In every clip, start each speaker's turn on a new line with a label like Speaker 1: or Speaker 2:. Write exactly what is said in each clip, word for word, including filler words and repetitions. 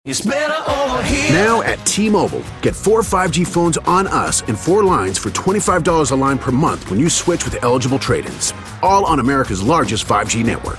Speaker 1: It's better over here.
Speaker 2: Now at T-Mobile, get four five G phones on us and four lines for twenty-five dollars a line per month when you switch with eligible trade-ins. All on America's largest five G network.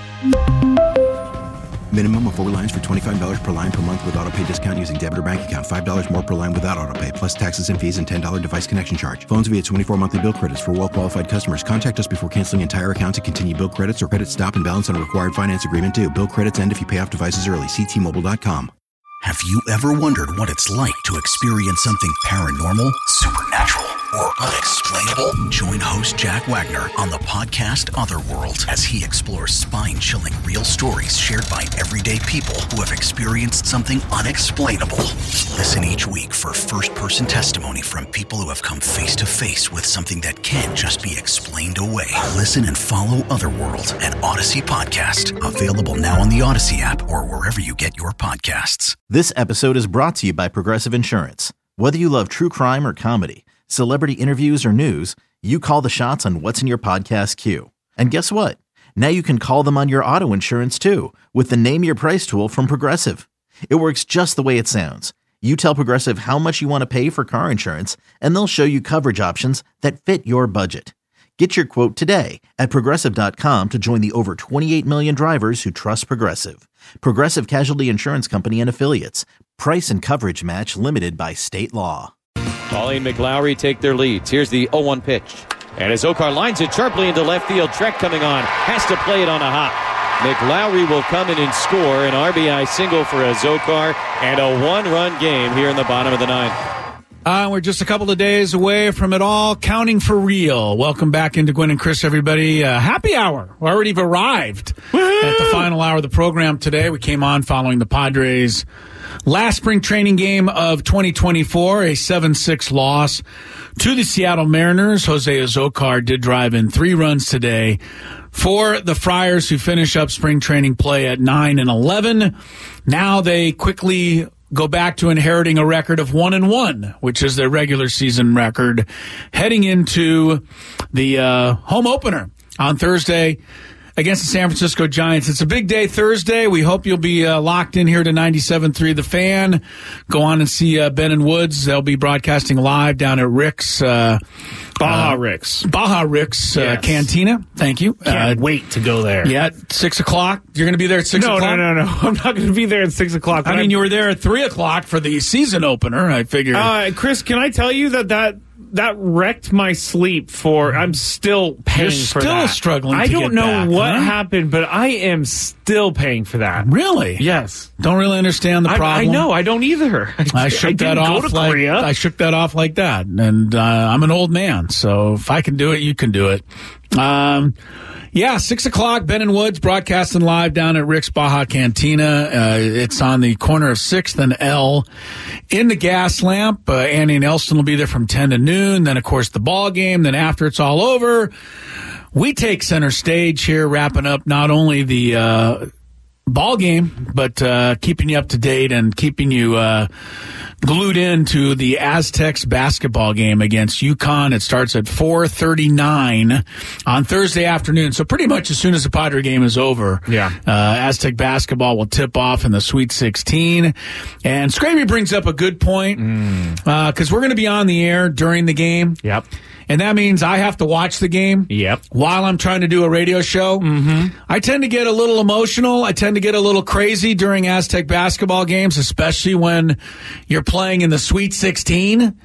Speaker 3: Minimum of four lines for twenty-five dollars per line per month with autopay discount using debit or bank account. five dollars more per line without autopay, plus taxes and fees and ten dollars device connection charge. Phones via twenty-four monthly bill credits for well-qualified customers. Contact us before canceling entire account to continue bill credits or credit stop and balance on a required finance agreement due. Bill credits end if you pay off devices early. See T Mobile dot com.
Speaker 4: Have you ever wondered what it's like to experience something paranormal, supernatural, or unexplainable? Join host Jack Wagner on the podcast Otherworld as he explores spine-chilling real stories shared by everyday people who have experienced something unexplainable. Listen each week for first-person testimony from people who have come face-to-face with something that can't just be explained away. Listen and follow Otherworld, an Odyssey podcast. Available now on the Odyssey app or wherever you get your podcasts.
Speaker 5: This episode is brought to you by Progressive Insurance. Whether you love true crime or comedy, celebrity interviews or news, you call the shots on what's in your podcast queue. And guess what? Now you can call them on your auto insurance too with the Name Your Price tool from Progressive. It works just the way it sounds. You tell Progressive how much you want to pay for car insurance, and they'll show you coverage options that fit your budget. Get your quote today at Progressive dot com to join the over twenty-eight million drivers who trust Progressive. Progressive Casualty Insurance Company and Affiliates. Price and coverage match limited by state law.
Speaker 6: Paulie and McLowry take their leads. Here's the oh one pitch. And as Okar lines it sharply into left field, Trek coming on. Has to play it on a hop. McLowry will come in and score an R B I single for Azócar and a one-run game here in the bottom of the ninth.
Speaker 7: Uh, we're just a couple of days away from it all counting for real. Welcome back into Gwynn and Chris, everybody. Uh, happy hour. We already arrived Woo! At the final hour of the program today. We came on following the Padres' last spring training game of twenty twenty-four, a seven six loss to the Seattle Mariners. Jose Azócar did drive in three runs today for the Friars, who finish up spring training play at nine and eleven. Now they quickly go back to inheriting a record of one and one, which is their regular season record, heading into the uh, home opener on Thursday against the San Francisco Giants. It's a big day Thursday. We hope you'll be uh, locked in here to ninety-seven point three The Fan. Go on and see uh, Ben and Woods. They'll be broadcasting live down at Rick's. Uh,
Speaker 8: Baja
Speaker 7: uh,
Speaker 8: Rick's.
Speaker 7: Baja Rick's uh,
Speaker 8: yes.
Speaker 7: Cantina. Thank you.
Speaker 8: Can't
Speaker 7: uh,
Speaker 8: wait to go there.
Speaker 7: Yeah, six o'clock. You're going to be there at six
Speaker 8: no,
Speaker 7: o'clock?
Speaker 8: No, no, no, no. I'm not going to be there at six o'clock.
Speaker 7: I mean, I'm... you were there at three o'clock for the season opener, I figured.
Speaker 8: Uh, Chris, can I tell you that that... That wrecked my sleep for, I'm still paying
Speaker 7: You're
Speaker 8: for
Speaker 7: still
Speaker 8: that.
Speaker 7: struggling
Speaker 8: I
Speaker 7: to
Speaker 8: don't
Speaker 7: get
Speaker 8: know
Speaker 7: back,
Speaker 8: what
Speaker 7: huh?
Speaker 8: happened, but I am still paying for that.
Speaker 7: Really?
Speaker 8: Yes.
Speaker 7: Don't really understand the
Speaker 8: I,
Speaker 7: problem.
Speaker 8: I know, I don't either.
Speaker 7: I shook
Speaker 8: I
Speaker 7: that
Speaker 8: didn't
Speaker 7: off
Speaker 8: go to
Speaker 7: like
Speaker 8: Korea.
Speaker 7: I shook that off like that. And uh, I'm an old man, so if I can do it, you can do it. Um Yeah, six o'clock, Ben and Woods broadcasting live down at Rick's Baja Cantina. Uh, it's on the corner of sixth and L in the Gas Lamp. Uh, Andy and Elston will be there from ten to noon. Then, of course, the ball game. Then after it's all over, we take center stage here, wrapping up not only the uh, ball game, but uh, keeping you up to date and keeping you uh, glued into the Aztecs basketball game against UConn. It starts at four thirty-nine on Thursday afternoon. So pretty much as soon as the Padre game is over,
Speaker 8: yeah,
Speaker 7: uh, Aztec basketball will tip off in the Sweet sixteen. And Scraby brings up a good point because mm. uh, we're going to be on the air during the game.
Speaker 8: Yep.
Speaker 7: And that means I have to watch the game
Speaker 8: yep.
Speaker 7: while I'm trying to do a radio show.
Speaker 8: Mm-hmm.
Speaker 7: I tend to get a little emotional. I tend to get a little crazy during Aztec basketball games, especially when you're playing in the Sweet sixteen.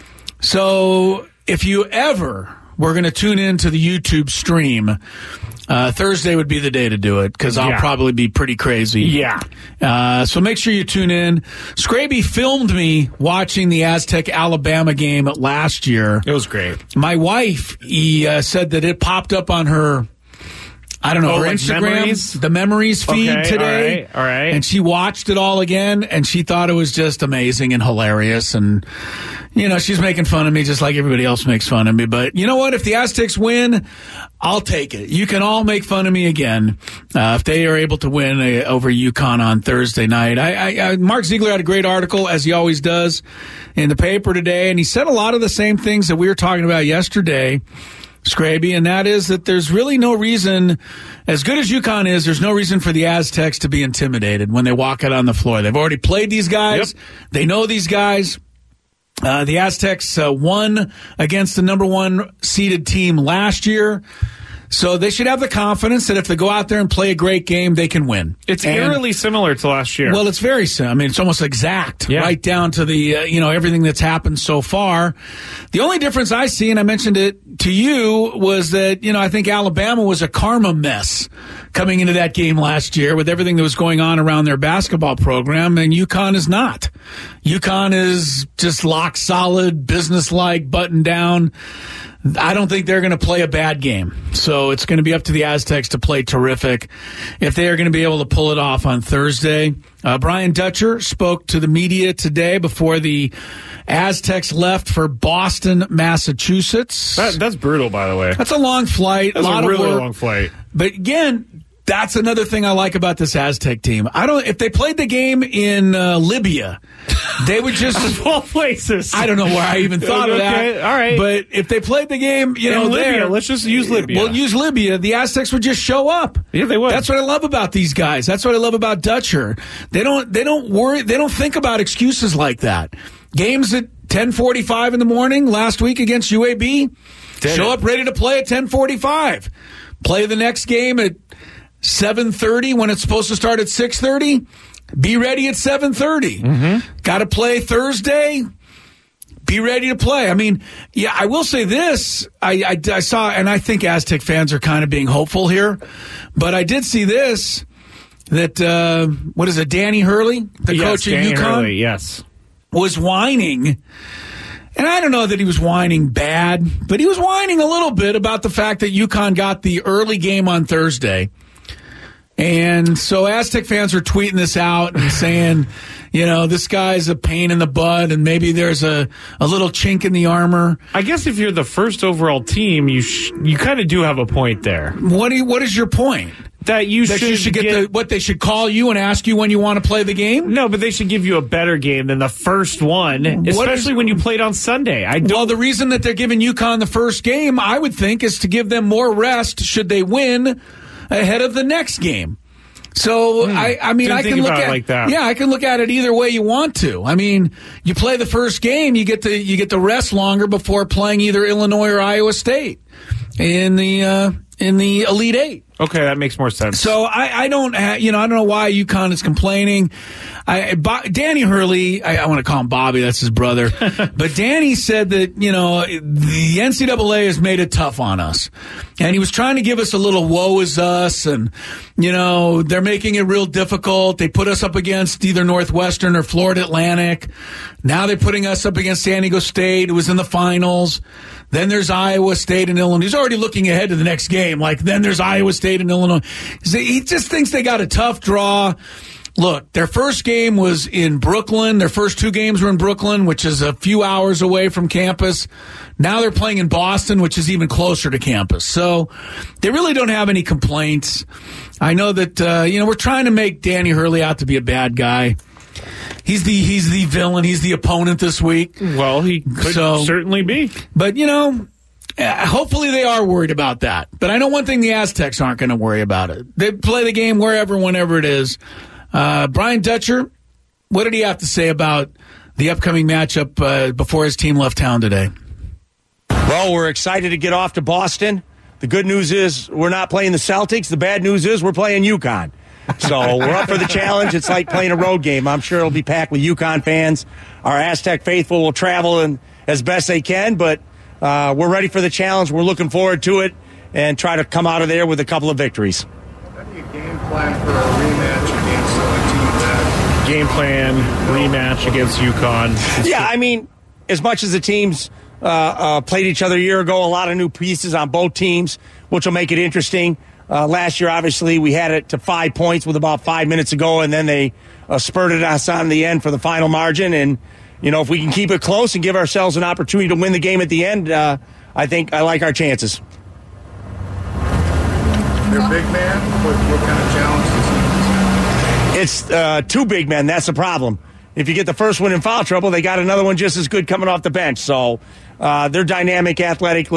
Speaker 7: So if you ever were going to tune into the YouTube stream, uh, Thursday would be the day to do it because I'll
Speaker 8: yeah.
Speaker 7: probably be pretty crazy.
Speaker 8: Yeah.
Speaker 7: Uh, so make sure you tune in. Scraby filmed me watching the Aztec-Alabama game last year.
Speaker 8: It was great.
Speaker 7: My wife he, uh, said that it popped up on her, I don't know,
Speaker 8: oh,
Speaker 7: her
Speaker 8: like
Speaker 7: Instagram,
Speaker 8: memories?
Speaker 7: the memories feed
Speaker 8: okay,
Speaker 7: today.
Speaker 8: All right, all right.
Speaker 7: And she watched it all again, and she thought it was just amazing and hilarious. And, you know, she's making fun of me just like everybody else makes fun of me. But you know what? If the Aztecs win, I'll take it. You can all make fun of me again uh, if they are able to win uh, over UConn on Thursday night. I, I, I, Mark Ziegler had a great article, as he always does, in the paper today, and he said a lot of the same things that we were talking about yesterday. Scraby, and that is that there's really no reason, as good as UConn is, there's no reason for the Aztecs to be intimidated when they walk out on the floor. They've already played these guys. Yep. They know these guys. Uh, the Aztecs uh, won against the number one seeded team last year. So they should have the confidence that if they go out there and play a great game, they can win.
Speaker 8: It's
Speaker 7: and,
Speaker 8: eerily similar to last year.
Speaker 7: Well, it's very similar. I mean, it's almost exact, yeah. right down to the, uh, you know, everything that's happened so far. The only difference I see, and I mentioned it to you, was that, you know, I think Alabama was a karma mess coming into that game last year with everything that was going on around their basketball program, and UConn is not. UConn is just lock solid, business-like, buttoned down. I don't think they're going to play a bad game. So it's going to be up to the Aztecs to play terrific if they are going to be able to pull it off on Thursday. Uh, Brian Dutcher spoke to the media today before the Aztecs left for Boston, Massachusetts.
Speaker 8: That, that's brutal, by the way.
Speaker 7: That's a long flight.
Speaker 8: That's
Speaker 7: a lot
Speaker 8: a really
Speaker 7: of work.
Speaker 8: long flight.
Speaker 7: But again, that's another thing I like about this Aztec team. I don't. If they played the game in uh, Libya, they would just
Speaker 8: of all places.
Speaker 7: I don't know where I even thought
Speaker 8: okay,
Speaker 7: of that.
Speaker 8: All right,
Speaker 7: but if they played the game, you
Speaker 8: in
Speaker 7: know,
Speaker 8: Libya,
Speaker 7: there,
Speaker 8: let's just use Libya.
Speaker 7: We'll use Libya. The Aztecs would just show up.
Speaker 8: Yeah, they would.
Speaker 7: That's what I love about these guys. That's what I love about Dutcher. They don't. They don't worry. They don't think about excuses like that. Games at ten forty-five in the morning last week against U A B. Did show it. Up ready to play at ten forty-five. Play the next game at seven thirty when it's supposed to start at six thirty. Be ready at seven thirty. Mm-hmm. Got to play Thursday. Be ready to play. I mean, yeah, I will say this. I, I, I saw, and I think Aztec fans are kind of being hopeful here, but I did see this, that, uh, what is it, Danny Hurley, the
Speaker 8: yes,
Speaker 7: coach
Speaker 8: Danny
Speaker 7: at UConn?
Speaker 8: Hurley, yes.
Speaker 7: Was whining. And I don't know that he was whining bad, but he was whining a little bit about the fact that UConn got the early game on Thursday. And so Aztec fans are tweeting this out and saying, you know, this guy's a pain in the butt and maybe there's a, a little chink in the armor.
Speaker 8: I guess if you're the first overall team, you sh- you kind of do have a point there.
Speaker 7: What do you, what is your point?
Speaker 8: That you
Speaker 7: that
Speaker 8: should,
Speaker 7: you should get, get the, what they should call you and ask you when you want to play the game?
Speaker 8: No, but they should give you a better game than the first one, especially is, when you played on Sunday. I don't,
Speaker 7: well, the reason that they're giving UConn the first game, I would think, is to give them more rest should they win ahead of the next game. So, mm, I, I mean, I can look at
Speaker 8: it like that.
Speaker 7: Yeah, I can look at it either way you want to. I mean, you play the first game, you get to you get to rest longer before playing either Illinois or Iowa State in the uh, in the Elite Eight.
Speaker 8: Okay, that makes more sense.
Speaker 7: So I, I don't, ha- you know, I don't know why UConn is complaining. I, Bo- Danny Hurley, I, I want to call him Bobby, that's his brother. But Danny said that, you know, the N C double A has made it tough on us. And he was trying to give us a little woe is us. And, you know, they're making it real difficult. They put us up against either Northwestern or Florida Atlantic. Now they're putting us up against San Diego State, who was in the finals. Then there's Iowa State and Illinois. He's already looking ahead to the next game. Like, then there's Iowa State and Illinois. He just thinks they got a tough draw. Look, their first game was in Brooklyn. Their first two games were in Brooklyn, which is a few hours away from campus. Now they're playing in Boston, which is even closer to campus. So they really don't have any complaints. I know that, uh, you know, we're trying to make Danny Hurley out to be a bad guy. He's the he's the villain. He's the opponent this week.
Speaker 8: Well, he could
Speaker 7: so,
Speaker 8: certainly be.
Speaker 7: But, you know, hopefully they are worried about that. But I know one thing, the Aztecs aren't going to worry about it. They play the game wherever, whenever it is. Uh, Brian Dutcher, what did he have to say about the upcoming matchup uh, before his team left town today?
Speaker 1: Well, we're excited to get off to Boston. The good news is we're not playing the Celtics. The bad news is we're playing UConn. So we're up for the challenge. It's like playing a road game. I'm sure it'll be packed with UConn fans. Our Aztec faithful will travel in as best they can, but uh, we're ready for the challenge. We're looking forward to it and try to come out of there with a couple of victories.
Speaker 9: How do you game plan for a rematch against a team that...
Speaker 8: Game plan, rematch against UConn.
Speaker 1: Yeah, I mean, as much as the teams uh, uh, played each other a year ago, a lot of new pieces on both teams, which will make it interesting. Uh, last year, obviously, we had it to five points with about five minutes ago, and then they uh, spurted us on the end for the final margin. And, you know, if we can keep it close and give ourselves an opportunity to win the game at the end, uh, I think I like our chances.
Speaker 9: They're big man? What, what kind of challenge is
Speaker 1: It's uh, two big men. That's the problem. If you get the first one in foul trouble, they got another one just as good coming off the bench. So uh, they're dynamic athletically.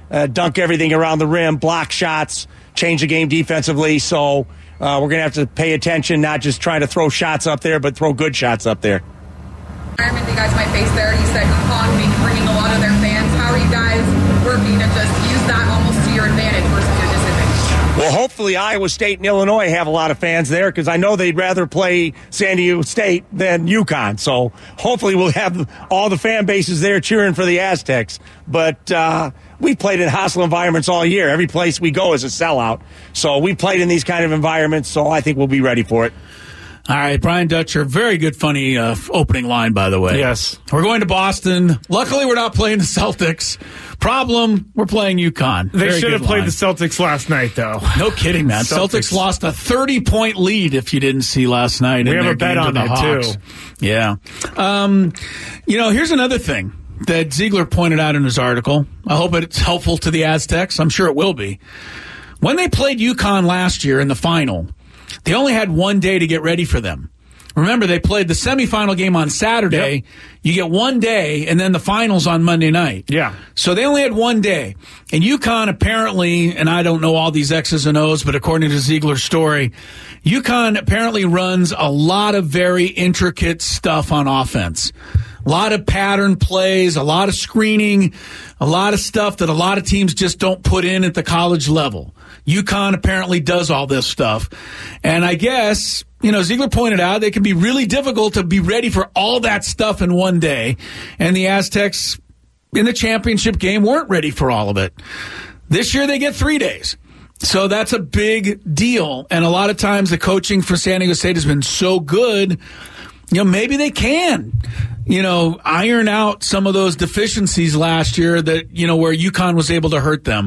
Speaker 1: uh, dunk everything around the rim, block shots, change the game defensively. So uh, we're going to have to pay attention, not just trying to throw shots up there, but throw good shots up there.
Speaker 10: Environment you guys might face there. You said UConn will be bringing a lot of their fans. How are you guys working to just use that almost to your advantage versus your disadvantage?
Speaker 1: Well, hopefully Iowa State and Illinois have a lot of fans there because I know they'd rather play San Diego State than UConn. So hopefully we'll have all the fan bases there cheering for the Aztecs. But uh, we've played in hostile environments all year. Every place we go is a sellout. So we played in these kind of environments, so I think we'll be ready for it.
Speaker 7: All right, Brian Dutcher, very good, funny uh, opening line, by the way.
Speaker 8: Yes.
Speaker 7: We're going to Boston. Luckily, we're not playing the Celtics. Problem, we're playing UConn.
Speaker 8: They
Speaker 7: very
Speaker 8: should have played
Speaker 7: line.
Speaker 8: the Celtics last night, though.
Speaker 7: No kidding, man. Celtics, Celtics lost a thirty-point lead, if you didn't see last night.
Speaker 8: We
Speaker 7: in
Speaker 8: have
Speaker 7: their
Speaker 8: a bet
Speaker 7: game
Speaker 8: on
Speaker 7: to the
Speaker 8: it,
Speaker 7: Hawks.
Speaker 8: too.
Speaker 7: Yeah. Um, you know, here's another thing that Ziegler pointed out in his article. I hope it's helpful to the Aztecs. I'm sure it will be. When they played UConn last year in the final, they only had one day to get ready for them. Remember, they played the semifinal game on Saturday. Yep. You get one day, and then the finals on Monday night.
Speaker 8: Yeah.
Speaker 7: So they only had one day. And UConn apparently, and I don't know all these X's and O's, but according to Ziegler's story, UConn apparently runs a lot of very intricate stuff on offense. A lot of pattern plays, a lot of screening, a lot of stuff that a lot of teams just don't put in at the college level. UConn apparently does all this stuff. And I guess, you know, Ziegler pointed out they can be really difficult to be ready for all that stuff in one day. And the Aztecs in the championship game weren't ready for all of it. This year they get three days. So that's a big deal. And a lot of times the coaching for San Diego State has been so good, you know, maybe they can, you know, iron out some of those deficiencies last year that, you know, where UConn was able to hurt them.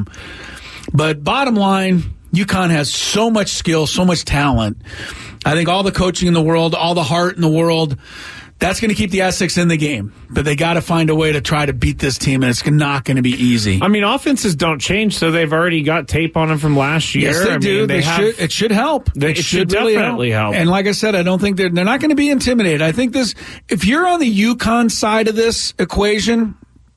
Speaker 7: But bottom line, UConn has so much skill, so much talent. I think all the coaching in the world, all the heart in the world, that's going to keep the Aztecs in the game. But they got to find a way to try to beat this team, and it's not going to be easy.
Speaker 8: I mean, offenses don't change, so they've already got tape on them from last year.
Speaker 7: Yes, they
Speaker 8: I
Speaker 7: do.
Speaker 8: Mean, they
Speaker 7: they
Speaker 8: have,
Speaker 7: should, it should help.
Speaker 8: They,
Speaker 7: it,
Speaker 8: it should,
Speaker 7: should really
Speaker 8: definitely help.
Speaker 7: help. And like I said, I don't think they're they're not going to be intimidated. I think this, if you're on the UConn side of this equation,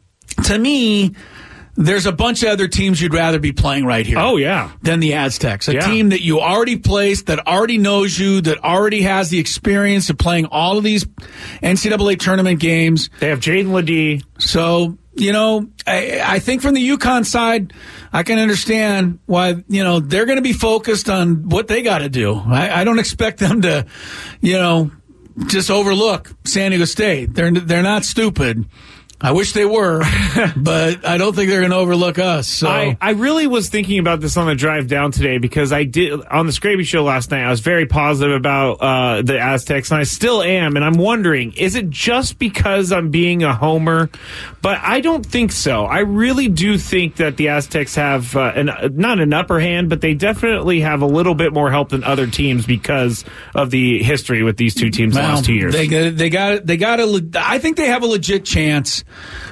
Speaker 7: to me, there's a bunch of other teams you'd rather be playing right here.
Speaker 8: Oh, yeah.
Speaker 7: Than the Aztecs. A
Speaker 8: yeah.
Speaker 7: team that you already placed, that already knows you, that already has the experience of playing all of these N C double A tournament games.
Speaker 8: They have Jaden Ledee.
Speaker 7: So, you know, I, I think from the UConn side, I can understand why, you know, they're going to be focused on what they got to do. I, I don't expect them to, you know, just overlook San Diego State. They're they're not stupid. I wish they were, but I don't think they're going to overlook us. So.
Speaker 8: I, I really was thinking about this on the drive down today because I did on the Scraby Show last night. I was very positive about uh, the Aztecs, and I still am. And I'm wondering, is it just because I'm being a homer? But I don't think so. I really do think that the Aztecs have uh, an, not an upper hand, but they definitely have a little bit more help than other teams because of the history with these two teams the
Speaker 7: well,
Speaker 8: last two years.
Speaker 7: They, they got they got a. I think they have a legit chance.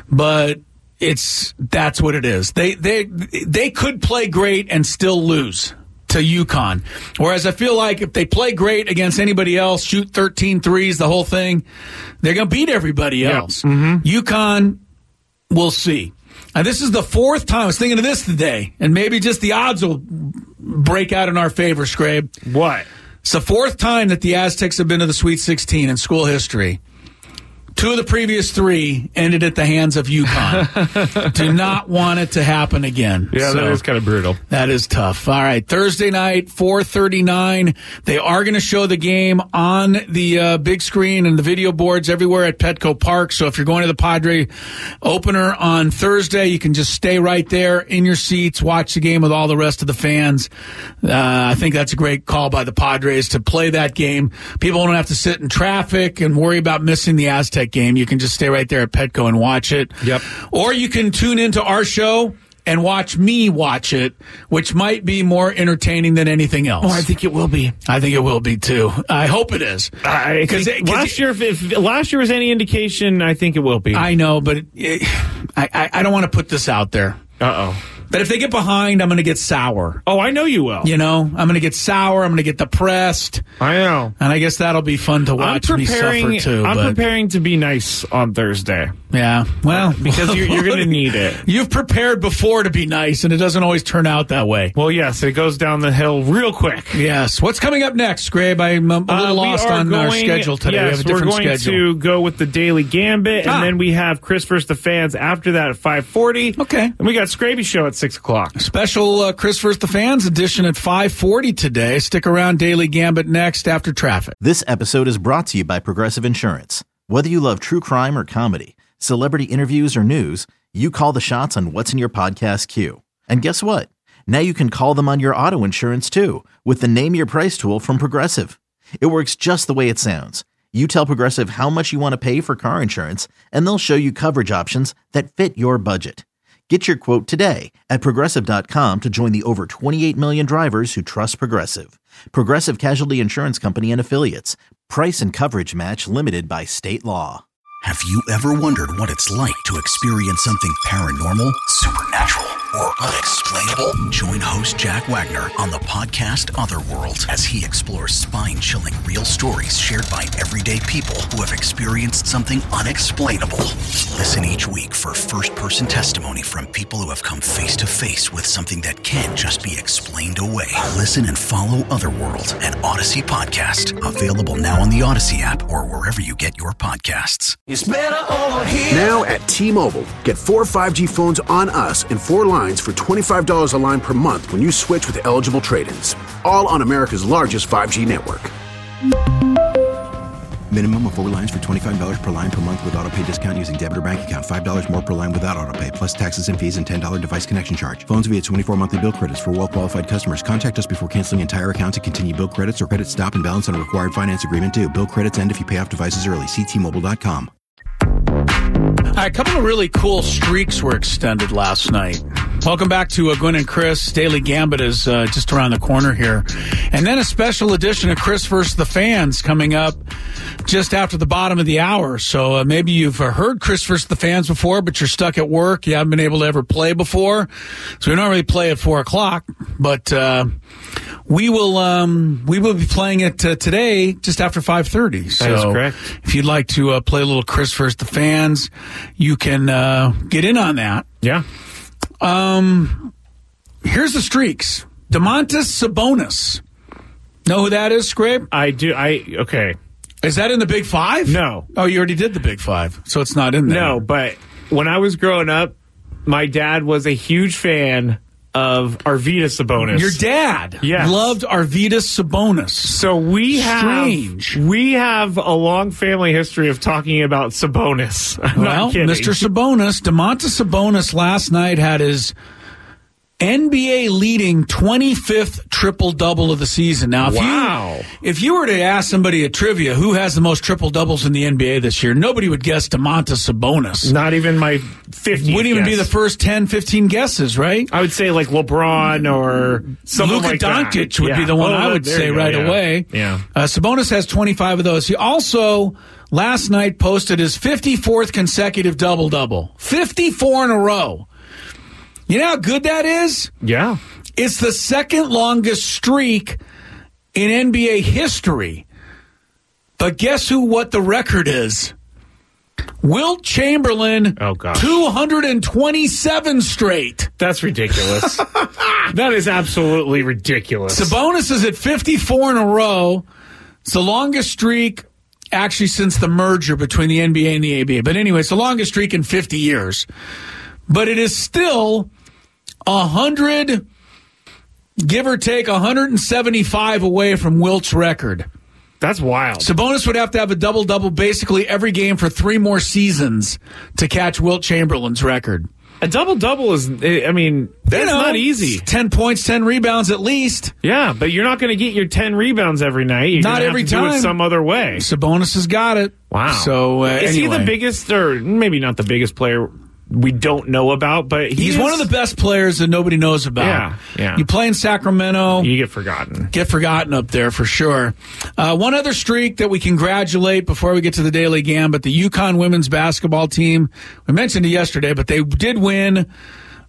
Speaker 7: But it's that's what it is. They they they could play great and still lose to UConn. Whereas I feel like if they play great against anybody else, shoot thirteen threes, the whole thing, they're going to beat everybody else.
Speaker 8: Yeah. Mm-hmm.
Speaker 7: UConn, we'll see. And this is the fourth time. I was thinking of this today, and maybe just the odds will break out in our favor, Scrabe.
Speaker 8: What?
Speaker 7: It's the fourth time that the Aztecs have been to the Sweet sixteen in school history. Two of the previous three ended at the hands of UConn. Do not want it to happen again.
Speaker 8: Yeah,
Speaker 7: so,
Speaker 8: that is kind of brutal.
Speaker 7: That is tough. All right, Thursday night, four thirty-nine. They are going to show the game on the uh, big screen and the video boards everywhere at Petco Park. So if you're going to the Padre opener on Thursday, you can just stay right there in your seats, watch the game with all the rest of the fans. Uh, I think that's a great call by the Padres to play that game. People don't have to sit in traffic and worry about missing the Aztec game. You can just stay right there at Petco and watch it.
Speaker 8: Yep.
Speaker 7: Or you can tune into our show and watch me watch it, which might be more entertaining than anything else.
Speaker 8: Oh, I think it will be.
Speaker 7: I think it will be too. I hope it is.
Speaker 8: I
Speaker 7: Cause,
Speaker 8: think
Speaker 7: cause
Speaker 8: last year, if, if last year was any indication, I think it will be.
Speaker 7: I know, but it, I, I don't want to put this out there.
Speaker 8: Uh oh.
Speaker 7: But if they get behind, I'm going to get sour.
Speaker 8: Oh, I know you will.
Speaker 7: You know, I'm going to get sour. I'm going to get depressed.
Speaker 8: I know.
Speaker 7: And I guess that'll be fun to watch
Speaker 8: I'm
Speaker 7: me suffer too.
Speaker 8: I'm
Speaker 7: but,
Speaker 8: preparing to be nice on Thursday.
Speaker 7: Yeah, well.
Speaker 8: Because you're, you're going to need it.
Speaker 7: You've prepared before to be nice, and it doesn't always turn out that way.
Speaker 8: Well, yes, it goes down the hill real quick.
Speaker 7: Yes. What's coming up next, Grabe? I'm a little
Speaker 8: uh,
Speaker 7: lost on
Speaker 8: going,
Speaker 7: our schedule today.
Speaker 8: Yes,
Speaker 7: we have a different
Speaker 8: we're going
Speaker 7: schedule.
Speaker 8: to go with the Daily Gambit, and
Speaker 7: ah.
Speaker 8: then we have Chris versus the Fans after that at five forty.
Speaker 7: Okay.
Speaker 8: And we got Scraby Show at six o'clock.
Speaker 7: Special uh, Chris versus the Fans edition at five forty today. Stick around. Daily Gambit next after traffic.
Speaker 5: This episode is brought to you by Progressive Insurance. Whether you love true crime or comedy, celebrity interviews or news, you call the shots on what's in your podcast queue. And guess what? Now you can call them on your auto insurance too with the Name Your Price tool from Progressive. It works just the way it sounds. You tell Progressive how much you want to pay for car insurance, and they'll show you coverage options that fit your budget. Get your quote today at Progressive dot com to join the over twenty-eight million drivers who trust Progressive. Progressive Casualty Insurance Company and Affiliates. Price and coverage match limited by state law.
Speaker 4: Have you ever wondered what it's like to experience something paranormal, supernatural, or unexplainable? Join host Jack Wagner on the podcast Otherworld as he explores spine-chilling real stories shared by everyday people who have experienced something unexplainable. Listen each week for first-person testimony from people who have come face-to-face with something that can't just be explained away. Listen and follow Otherworld, an Odyssey podcast. Available now on the Odyssey app or wherever you get your podcasts.
Speaker 2: It's better over here. Now at T-Mobile, get four five G phones on us and four lines for twenty-five dollars a line per month when you switch with eligible trade-ins. All on America's largest five G network.
Speaker 3: Minimum of four lines for twenty-five dollars per line per month with autopay discount using debit or bank account. five dollars more per line without autopay, plus taxes and fees and ten dollars device connection charge. Phones via twenty-four monthly bill credits for well-qualified customers. Contact us before canceling entire account to continue bill credits or credit stop and balance on a required finance agreement due. Bill credits end if you pay off devices early. See T Mobile dot com.
Speaker 7: All right, a couple of really cool streaks were extended last night. Welcome back to uh, Gwen and Chris. Daily Gambit is uh, just around the corner here. And then a special edition of Chris versus the Fans coming up just after the bottom of the hour. So uh, maybe you've uh, heard Chris versus the Fans before, but you're stuck at work. You haven't been able to ever play before. So we don't really play at four o'clock. But uh, we will um, we will be playing it uh, today just after five thirty. So
Speaker 8: that is correct.
Speaker 7: If you'd like to uh, play a little Chris versus the Fans, you can uh, get in on that.
Speaker 8: Yeah.
Speaker 7: Um, here's the streaks. Domantas Sabonis. Know who that is, Scrape?
Speaker 8: I do. I okay.
Speaker 7: Is that in the Big Five?
Speaker 8: No.
Speaker 7: Oh, you already did the Big Five, so it's not in there.
Speaker 8: No, but when I was growing up, my dad was a huge fan of Arvydas Sabonis.
Speaker 7: Your dad
Speaker 8: yes.
Speaker 7: loved Arvydas Sabonis.
Speaker 8: So we have
Speaker 7: Strange.
Speaker 8: we have a long family history of talking about Sabonis. I'm
Speaker 7: well,
Speaker 8: not kidding.
Speaker 7: Mister Sabonis, Domantas Sabonis last night had his N B A leading twenty-fifth triple-double of the season. Now, if
Speaker 8: wow.
Speaker 7: you if you were to ask somebody at trivia who has the most triple-doubles in the N B A this year, nobody would guess Domantas Sabonis.
Speaker 8: Not even my fiftieth
Speaker 7: Wouldn't even
Speaker 8: guess.
Speaker 7: be the first ten, fifteen guesses, right?
Speaker 8: I would say like LeBron or someone
Speaker 7: Luka
Speaker 8: like that.
Speaker 7: Doncic would
Speaker 8: yeah.
Speaker 7: be the one
Speaker 8: oh,
Speaker 7: I would
Speaker 8: there
Speaker 7: say
Speaker 8: you go,
Speaker 7: right
Speaker 8: yeah.
Speaker 7: away.
Speaker 8: Yeah.
Speaker 7: Uh, Sabonis has twenty-five of those. He also, last night, posted his fifty-fourth consecutive double-double. fifty-four in a row. You know how good that is?
Speaker 8: Yeah.
Speaker 7: It's the second longest streak in N B A history. But guess who? What the record is? Wilt Chamberlain,
Speaker 8: oh, gosh.
Speaker 7: two hundred twenty-seven straight.
Speaker 8: That's ridiculous. That is absolutely ridiculous.
Speaker 7: Sabonis is at fifty-four in a row. It's the longest streak actually since the merger between the N B A and the A B A. But anyway, it's the longest streak in fifty years. But it is still one hundred, give or take, one hundred seventy-five away from Wilt's record.
Speaker 8: That's wild.
Speaker 7: Sabonis would have to have a double-double basically every game for three more seasons to catch Wilt Chamberlain's record.
Speaker 8: A double-double is, I mean, that's
Speaker 7: you know,
Speaker 8: not easy.
Speaker 7: ten points, ten rebounds at least.
Speaker 8: Yeah, but you're not going to get your ten rebounds every night. You're
Speaker 7: not every
Speaker 8: have to
Speaker 7: time.
Speaker 8: Do it some other way.
Speaker 7: Sabonis has got it.
Speaker 8: Wow.
Speaker 7: So, uh,
Speaker 8: is
Speaker 7: anyway.
Speaker 8: he the biggest, or maybe not the biggest player we don't know about, but he
Speaker 7: he's
Speaker 8: is,
Speaker 7: one of the best players that nobody knows about.
Speaker 8: Yeah, yeah.
Speaker 7: You play in Sacramento,
Speaker 8: you get forgotten.
Speaker 7: Get forgotten up there for sure. Uh, one other streak that we congratulate before we get to the Daily Gambit, the UConn women's basketball team. We mentioned it yesterday, but they did win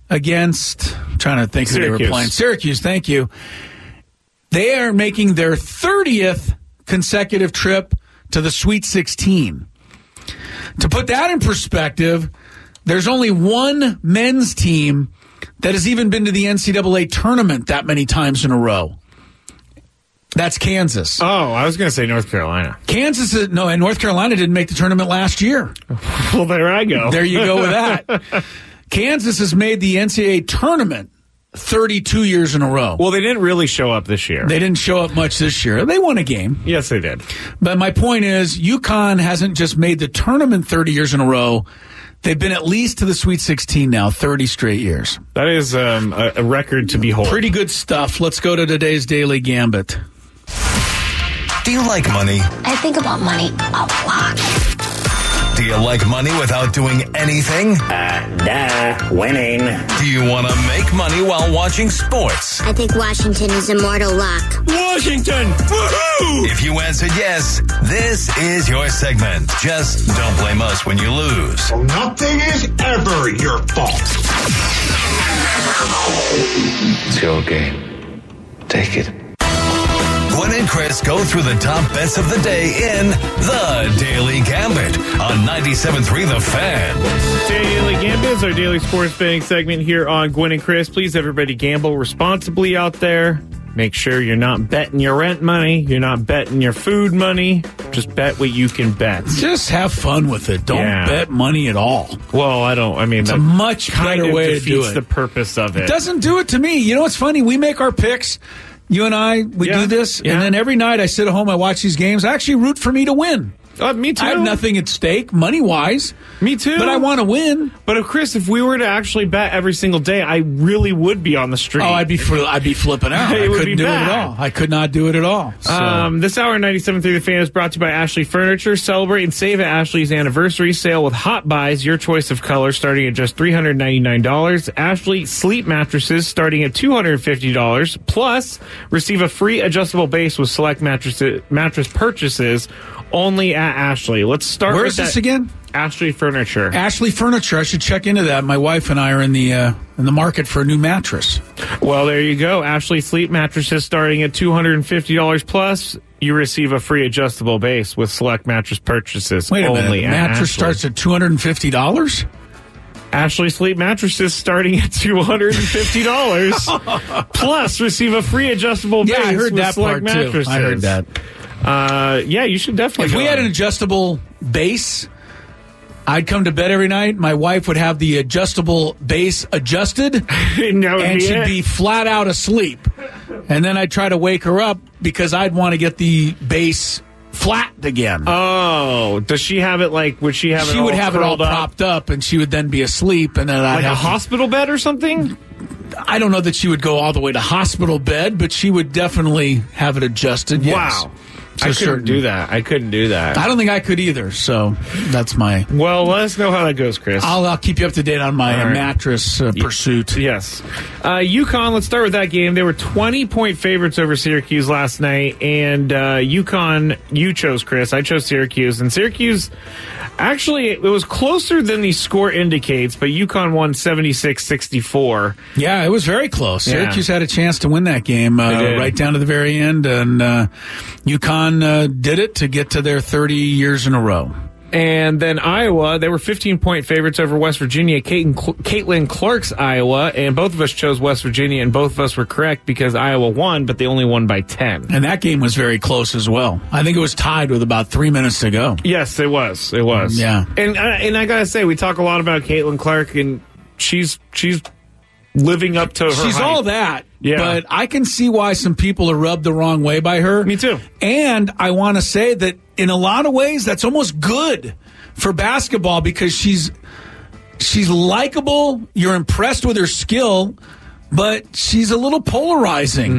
Speaker 7: against, I'm trying to think who they were
Speaker 8: Syracuse.
Speaker 7: playing. Syracuse, thank you. They are making their thirtieth consecutive trip to the Sweet sixteen. To put that in perspective, there's only one men's team that has even been to the N C double A tournament that many times in a row. That's Kansas.
Speaker 8: Oh, I was going to say North Carolina.
Speaker 7: Kansas, is, no, and North Carolina didn't make the tournament last year.
Speaker 8: Well, there I go.
Speaker 7: There you go with that. Kansas has made the N C double A tournament thirty-two years in a row.
Speaker 8: Well, they didn't really show up this year.
Speaker 7: They didn't show up much this year. They won a game.
Speaker 8: Yes, they did.
Speaker 7: But my point is, UConn hasn't just made the tournament thirty years in a row. They've been at least to the Sweet sixteen now, thirty straight years.
Speaker 8: That is um, a, a record to behold.
Speaker 7: Pretty good stuff. Let's go to today's Daily Gambit.
Speaker 11: Do you like money?
Speaker 12: I think about money a lot.
Speaker 11: Do you like money without doing anything?
Speaker 13: Uh, duh, winning.
Speaker 11: Do you want to make money while watching sports?
Speaker 12: I think Washington is immortal luck.
Speaker 11: Washington! Woohoo! If you answered yes, this is your segment. Just don't blame us when you lose.
Speaker 14: Well, nothing is ever your fault.
Speaker 15: It's your game. Take it.
Speaker 11: Gwen and Chris go through the top bets of the day in The Daily Gambit on ninety-seven point three The Fan.
Speaker 8: Daily Gambit is our daily sports betting segment here on Gwen and Chris. Please, everybody, gamble responsibly out there. Make sure you're not betting your rent money. You're not betting your food money. Just bet what you can bet.
Speaker 7: Just have fun with it. Don't
Speaker 8: Yeah.
Speaker 7: bet money at all.
Speaker 8: Well, I don't. I mean,
Speaker 7: It's
Speaker 8: that
Speaker 7: a much
Speaker 8: kind
Speaker 7: better
Speaker 8: of
Speaker 7: way to do
Speaker 8: defeats
Speaker 7: it.
Speaker 8: the purpose of it.
Speaker 7: It doesn't do it to me. You know what's funny? We make our picks. You and I, we
Speaker 8: Yeah.
Speaker 7: do this,
Speaker 8: Yeah.
Speaker 7: and then every night I sit at home, I watch these games. I actually root for me to win.
Speaker 8: Uh, me too.
Speaker 7: I have nothing at stake, money-wise.
Speaker 8: Me too.
Speaker 7: But I want to win.
Speaker 8: But if Chris, if we were to actually bet every single day, I really would be on the street.
Speaker 7: Oh, I'd be fl- I'd be flipping out.
Speaker 8: It
Speaker 7: I
Speaker 8: would
Speaker 7: couldn't
Speaker 8: be
Speaker 7: do
Speaker 8: bad.
Speaker 7: it at all. I could not do it at all. So.
Speaker 8: Um, this hour, ninety-seven point three The Fan is brought to you by Ashley Furniture. Celebrate and save at Ashley's anniversary sale with Hot Buys, your choice of color, starting at just three hundred ninety-nine dollars. Ashley Sleep Mattresses starting at two hundred fifty dollars. Plus, receive a free adjustable base with select mattress, mattress purchases only at Ashley. Let's start
Speaker 7: Where
Speaker 8: with
Speaker 7: is this
Speaker 8: that-
Speaker 7: again?
Speaker 8: Ashley Furniture.
Speaker 7: Ashley Furniture. I should check into that. My wife and I are in the uh, in the market for a new mattress.
Speaker 8: Well, there you go. Ashley Sleep Mattresses starting at two hundred fifty dollars plus. You receive a free adjustable base with select mattress purchases.
Speaker 7: Wait a
Speaker 8: only
Speaker 7: minute.
Speaker 8: at
Speaker 7: Mattress
Speaker 8: Ashley.
Speaker 7: starts at two hundred fifty dollars?
Speaker 8: Ashley Sleep Mattresses starting at two hundred fifty dollars plus receive a free adjustable base.
Speaker 7: Yeah, I heard
Speaker 8: with
Speaker 7: that
Speaker 8: select
Speaker 7: part too.
Speaker 8: mattresses.
Speaker 7: I heard that.
Speaker 8: Uh, yeah, you should definitely.
Speaker 7: If
Speaker 8: go
Speaker 7: we had
Speaker 8: on.
Speaker 7: an adjustable base, I'd come to bed every night. My wife would have the adjustable base adjusted,
Speaker 8: and, that would
Speaker 7: and
Speaker 8: be
Speaker 7: she'd
Speaker 8: it.
Speaker 7: be flat out asleep. And then I'd try to wake her up because I'd want to get the base flat again.
Speaker 8: Oh, does she have it like? Would she have it?
Speaker 7: she
Speaker 8: all
Speaker 7: would have it all
Speaker 8: curled up?
Speaker 7: propped up, and she would then be asleep. And then I'd
Speaker 8: like
Speaker 7: have
Speaker 8: a
Speaker 7: to-
Speaker 8: hospital bed or something.
Speaker 7: I don't know that she would go all the way to hospital bed, but she would definitely have it adjusted. Yes.
Speaker 8: Wow.
Speaker 7: To
Speaker 8: I
Speaker 7: a
Speaker 8: couldn't
Speaker 7: certain-
Speaker 8: do that. I couldn't do that.
Speaker 7: I don't think I could either. So that's my.
Speaker 8: Well, let us know how that goes, Chris.
Speaker 7: I'll, I'll keep you up to date on my
Speaker 8: All right.
Speaker 7: mattress uh, pursuit.
Speaker 8: Yes. Uh, UConn, let's start with that game. They were twenty-point favorites over Syracuse last night, and uh, UConn, you chose, Chris. I chose Syracuse, and Syracuse, actually, it was closer than the score indicates, but UConn won seventy-six sixty-four.
Speaker 7: Yeah, it was very close.
Speaker 8: Yeah.
Speaker 7: Syracuse had a chance to win that game uh,
Speaker 8: They did.
Speaker 7: right down to the very end, and uh, UConn uh, did it to get to their thirty years in a row.
Speaker 8: And then Iowa, they were fifteen-point favorites over West Virginia, Caitlin, Caitlin Clark's Iowa, and both of us chose West Virginia, and both of us were correct because Iowa won, but they only won by ten.
Speaker 7: And that game was very close as well. I think it was tied with about three minutes to go.
Speaker 8: Yes, it was. It was.
Speaker 7: Yeah.
Speaker 8: And I, and I gotta say, we talk a lot about Caitlin Clark, and she's she's living up to her.
Speaker 7: She's
Speaker 8: hype.
Speaker 7: all that.
Speaker 8: Yeah.
Speaker 7: But I can see why some people are rubbed the wrong way by her.
Speaker 8: Me too.
Speaker 7: And I want to say that in a lot of ways, that's almost good for basketball because she's she's likable. You're impressed with her skill, but she's a little polarizing.
Speaker 8: Mm-hmm.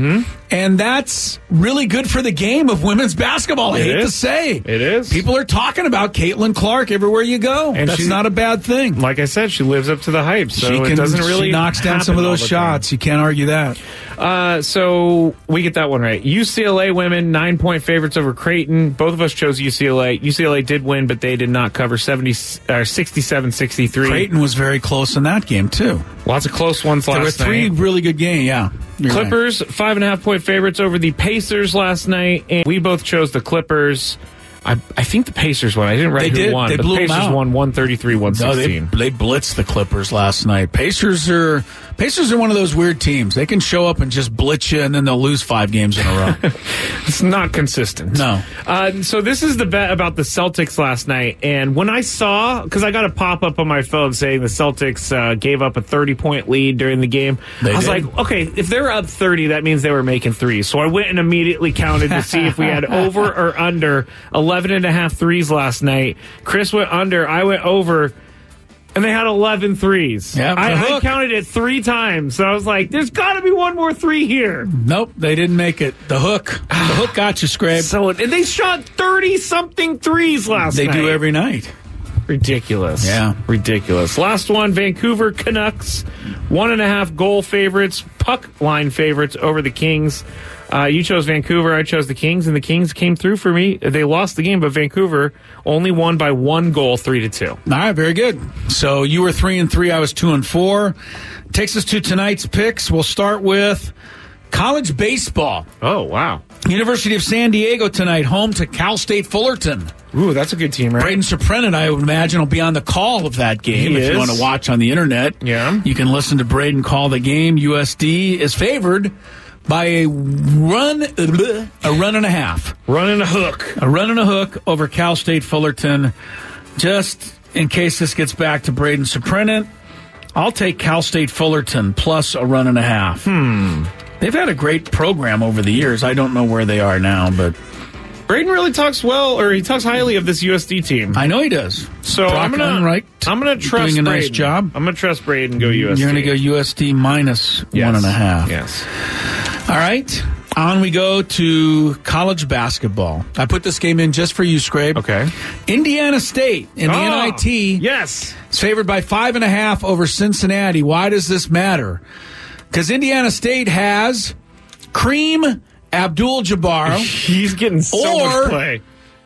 Speaker 7: And that's really good for the game of women's basketball, I
Speaker 8: It
Speaker 7: hate
Speaker 8: is.
Speaker 7: to say.
Speaker 8: It is.
Speaker 7: People are talking about Caitlin Clark everywhere you go.
Speaker 8: And
Speaker 7: that's
Speaker 8: she-
Speaker 7: not a bad thing.
Speaker 8: Like I said, she lives up to the hype, so
Speaker 7: she can,
Speaker 8: it doesn't really
Speaker 7: she knocks down
Speaker 8: happen
Speaker 7: some of
Speaker 8: all
Speaker 7: those
Speaker 8: the
Speaker 7: shots.
Speaker 8: time.
Speaker 7: You can't argue that.
Speaker 8: Uh, so we get that one right. U C L A women, nine-point favorites over Creighton. Both of us chose U C L A. U C L A did win, but they did not cover seventy, uh, sixty-seven sixty-three.
Speaker 7: Creighton was very close in that game, too.
Speaker 8: Lots of close ones last
Speaker 7: There were three
Speaker 8: night.
Speaker 7: really good games, yeah. You're right.
Speaker 8: Clippers, five and a half point favorites over the Pacers last night, and we both chose the Clippers. I, I think the Pacers won. I didn't write
Speaker 7: They
Speaker 8: who
Speaker 7: did.
Speaker 8: won,
Speaker 7: They
Speaker 8: but
Speaker 7: blew
Speaker 8: the
Speaker 7: 'em
Speaker 8: Pacers
Speaker 7: out.
Speaker 8: won one thirty-three one
Speaker 7: No, they,
Speaker 8: sixteen.
Speaker 7: they blitzed the Clippers last night. Pacers are Pacers are one of those weird teams. They can show up and just blitz you, and then they'll lose five games in a row.
Speaker 8: It's not consistent.
Speaker 7: No.
Speaker 8: Uh, so this is the bet about the Celtics last night, and when I saw, because I got a pop up on my phone saying the Celtics uh, gave up a thirty-point lead during the game,
Speaker 7: They
Speaker 8: I was
Speaker 7: did.
Speaker 8: like, okay, if they're up thirty, that means they were making threes. So I went and immediately counted to see if we had over or under eleven and a half threes last night. Chris went under, I went over. And they had eleven threes.
Speaker 7: Yeah, the
Speaker 8: I, I
Speaker 7: hook.
Speaker 8: counted it three times. So I was like, there's got to be one more three here.
Speaker 7: Nope, they didn't make it. The hook. The hook got you, Scrape.
Speaker 8: So, and they shot thirty-something threes last
Speaker 7: They
Speaker 8: night.
Speaker 7: do every night.
Speaker 8: Ridiculous.
Speaker 7: Yeah.
Speaker 8: Ridiculous. Last one, Vancouver Canucks. One and a half goal favorites, puck line favorites over the Kings. Uh, you chose Vancouver, I chose the Kings, and the Kings came through for me. They lost the game, but Vancouver only won by one goal, three to two.
Speaker 7: All right, very good. So you were three and three. I was two and four. Takes us to tonight's picks. We'll start with college baseball.
Speaker 8: Oh, wow.
Speaker 7: University of San Diego tonight, home to Cal State Fullerton.
Speaker 8: Ooh, that's a good team, right?
Speaker 7: Braden Soprenin, I would imagine, will be on the call of that game.
Speaker 8: He
Speaker 7: if
Speaker 8: is.
Speaker 7: you want to watch on the internet,
Speaker 8: Yeah.
Speaker 7: you can listen to Braden call the game. U S D is favored by a run, a run and a half.
Speaker 8: Run and a hook.
Speaker 7: A run and a hook over Cal State Fullerton. Just in case this gets back to Braden Soprenin, I'll take Cal State Fullerton plus a run and a half.
Speaker 8: Hmm.
Speaker 7: They've had a great program over the years. I don't know where they are now, but
Speaker 8: Braden really talks well, or he talks highly of this U S D team.
Speaker 7: I know he does.
Speaker 8: So
Speaker 7: Brock
Speaker 8: I'm gonna,
Speaker 7: Unreich
Speaker 8: I'm gonna trust
Speaker 7: doing a
Speaker 8: Braden.
Speaker 7: nice job.
Speaker 8: I'm gonna trust Braden. Go U S D.
Speaker 7: You're going to go U S D minus
Speaker 8: Yes.
Speaker 7: one and a half.
Speaker 8: Yes.
Speaker 7: All right. On we go to college basketball. I put this game in just for you, Scrape.
Speaker 8: Okay.
Speaker 7: Indiana State in the
Speaker 8: Oh,
Speaker 7: N I T.
Speaker 8: Yes.
Speaker 7: Is favored by five and a half over Cincinnati. Why does this matter? Because Indiana State has Kareem Abdul-Jabbar.
Speaker 8: He's getting so
Speaker 7: Or-
Speaker 8: much play.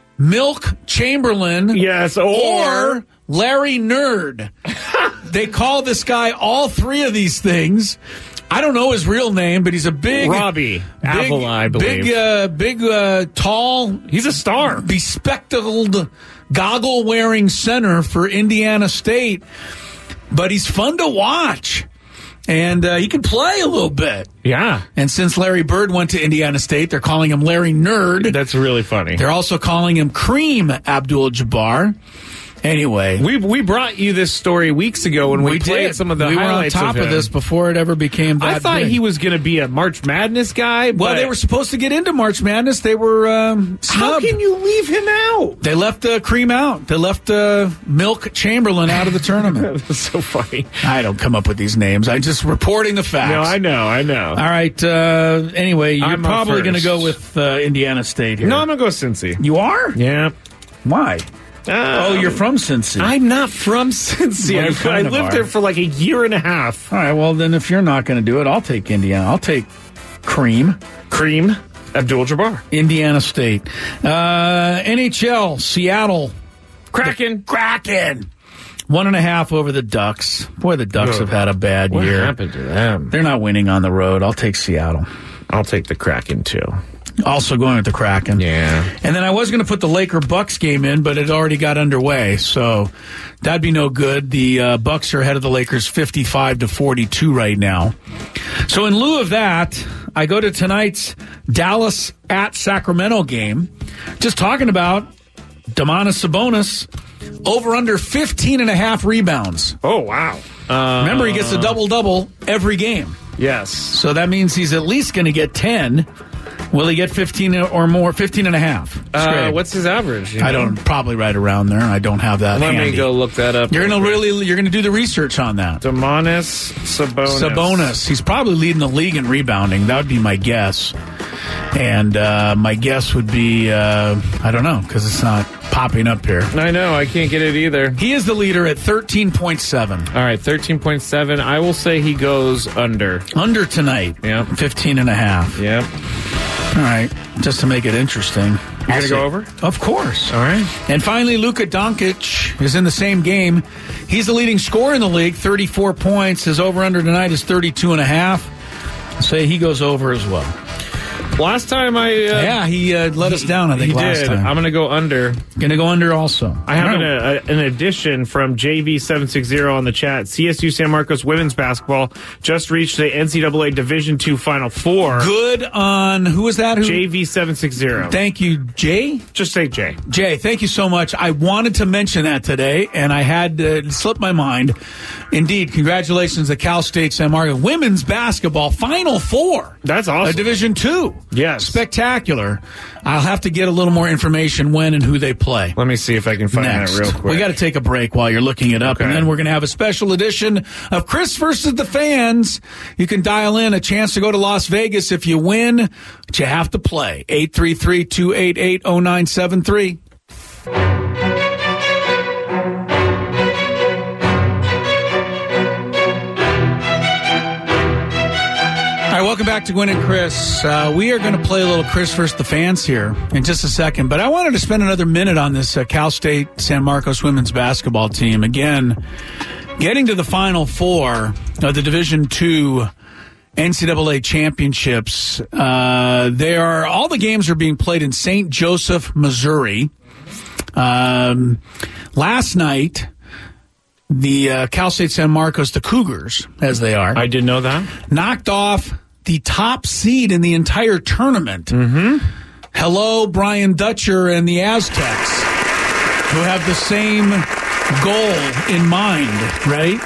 Speaker 7: Milk Chamberlain.
Speaker 8: Yes, or,
Speaker 7: or Larry Nerd. They call this guy all three of these things. I don't know his real name, but he's a big
Speaker 8: Robbie
Speaker 7: big,
Speaker 8: Apple, I believe.
Speaker 7: Big, uh, big, uh, tall.
Speaker 8: He's a star.
Speaker 7: Bespectacled, goggle-wearing center for Indiana State. But he's fun to watch. And uh, he can play a little bit.
Speaker 8: Yeah.
Speaker 7: And since Larry Bird went to Indiana State, they're calling him Larry Nerd.
Speaker 8: That's really funny.
Speaker 7: They're also calling him Kareem Abdul-Jabbar. Anyway,
Speaker 8: We we brought you this story weeks ago when we,
Speaker 7: we
Speaker 8: played
Speaker 7: did
Speaker 8: some of the
Speaker 7: we were on
Speaker 8: highlights
Speaker 7: top
Speaker 8: of,
Speaker 7: of,
Speaker 8: him.
Speaker 7: this before it ever became that
Speaker 8: I thought
Speaker 7: big.
Speaker 8: he was going to be a March Madness guy.
Speaker 7: Well,
Speaker 8: but
Speaker 7: they were supposed to get into March Madness. They were um,
Speaker 8: How
Speaker 7: snubbed.
Speaker 8: can you leave him out?
Speaker 7: They left uh, Cream out. They left uh, Milk Chamberlain out of the tournament.
Speaker 8: That's so funny.
Speaker 7: I don't come up with these names. I'm just reporting the facts.
Speaker 8: No, I know, I know.
Speaker 7: All right. Uh, anyway, you're
Speaker 8: I'm up
Speaker 7: probably going to
Speaker 8: first.
Speaker 7: go with uh, Indiana State here.
Speaker 8: No, I'm going to go Cincy.
Speaker 7: You are?
Speaker 8: Yeah.
Speaker 7: Why?
Speaker 8: Um,
Speaker 7: oh, you're from Cincy.
Speaker 8: I'm not from Cincy.
Speaker 7: Well, you
Speaker 8: I, I
Speaker 7: kind of
Speaker 8: lived
Speaker 7: are.
Speaker 8: there for like a year and a half.
Speaker 7: All right. Well, then if you're not going to do it, I'll take Indiana. I'll take Cream.
Speaker 8: Kareem Abdul-Jabbar.
Speaker 7: Indiana State. Uh, N H L, Seattle.
Speaker 8: Kraken.
Speaker 7: The Kraken. One and a half over the Ducks. Boy, the Ducks
Speaker 8: Ugh.
Speaker 7: have had a bad
Speaker 8: What
Speaker 7: year.
Speaker 8: happened to them?
Speaker 7: They're not winning on the road. I'll take Seattle.
Speaker 8: I'll take the Kraken too.
Speaker 7: Also going with the Kraken.
Speaker 8: Yeah.
Speaker 7: And then I was going to put the Laker-Bucks game in, but it already got underway, so that'd be no good. The uh, Bucks are ahead of the Lakers fifty-five to forty-two right now. So in lieu of that, I go to tonight's Dallas at Sacramento game. Just talking about Domantas Sabonis over under fifteen and a half rebounds.
Speaker 8: Oh, wow. Uh,
Speaker 7: Remember, he gets a double-double every game.
Speaker 8: Yes.
Speaker 7: So that means he's at least going to get ten. Will he get fifteen or more? fifteen and a half.
Speaker 8: Uh, what's his average? you
Speaker 7: I
Speaker 8: know?
Speaker 7: don't probably right around there. I don't have that.
Speaker 8: Let
Speaker 7: handy.
Speaker 8: me go look that up.
Speaker 7: You're gonna really, you're gonna do the research on that.
Speaker 8: Domantas Sabonis.
Speaker 7: Sabonis. He's probably leading the league in rebounding. That would be my guess. And uh, my guess would be, uh, I don't know, because it's not popping up here.
Speaker 8: I know. I can't get it either.
Speaker 7: He is the leader at thirteen point seven.
Speaker 8: All right, thirteen point seven. I will say he goes under.
Speaker 7: Under tonight.
Speaker 8: Yeah.
Speaker 7: fifteen and a half.
Speaker 8: Yeah.
Speaker 7: All right, just to make it interesting.
Speaker 8: You're going to go over?
Speaker 7: Of course.
Speaker 8: All right.
Speaker 7: And finally, Luka Doncic is in the same game. He's the leading scorer in the league, thirty-four points. His over-under tonight is thirty-two and a half. I'll say he goes over as well.
Speaker 8: Last time I... Uh,
Speaker 7: yeah, he uh, let us down, I think,
Speaker 8: he
Speaker 7: last
Speaker 8: did.
Speaker 7: time.
Speaker 8: I'm going to go under.
Speaker 7: Going to go under also.
Speaker 8: I have an, a, an addition from J V seven sixty on the chat. C S U San Marcos women's basketball just reached the N C double A Division two Final Four.
Speaker 7: Good on... Who was that? Who?
Speaker 8: J V seven sixty.
Speaker 7: Thank you, Jay?
Speaker 8: Just say Jay.
Speaker 7: Jay, thank you so much. I wanted to mention that today, and I had uh, slipped my mind. Indeed, congratulations to Cal State San Marcos women's basketball Final Four.
Speaker 8: That's awesome.
Speaker 7: A Division two.
Speaker 8: Yes.
Speaker 7: Spectacular. I'll have to get a little more information when and who they play.
Speaker 8: Let me see if I can find
Speaker 7: Next.
Speaker 8: that real quick.
Speaker 7: We got to take a break while you're looking it up,
Speaker 8: Okay.
Speaker 7: and then we're going to have a special edition of Chris versus the Fans. You can dial in a chance to go to Las Vegas if you win, but you have to play. eight three three, two eight eight, zero nine seven three. All right, welcome back to Gwynn and Chris. Uh, we are going to play a little Chris versus the Fans here in just a second, but I wanted to spend another minute on this uh, Cal State San Marcos women's basketball team. Again, getting to the Final Four of the Division two N C double A championships. Uh, they are all the games are being played in Saint Joseph, Missouri. Um, last night, the uh, Cal State San Marcos, the Cougars, as they are,
Speaker 8: I did know that,
Speaker 7: knocked off the top seed in the entire tournament. Mm-hmm. Hello, Brian Dutcher and the Aztecs, who have the same goal in mind, right?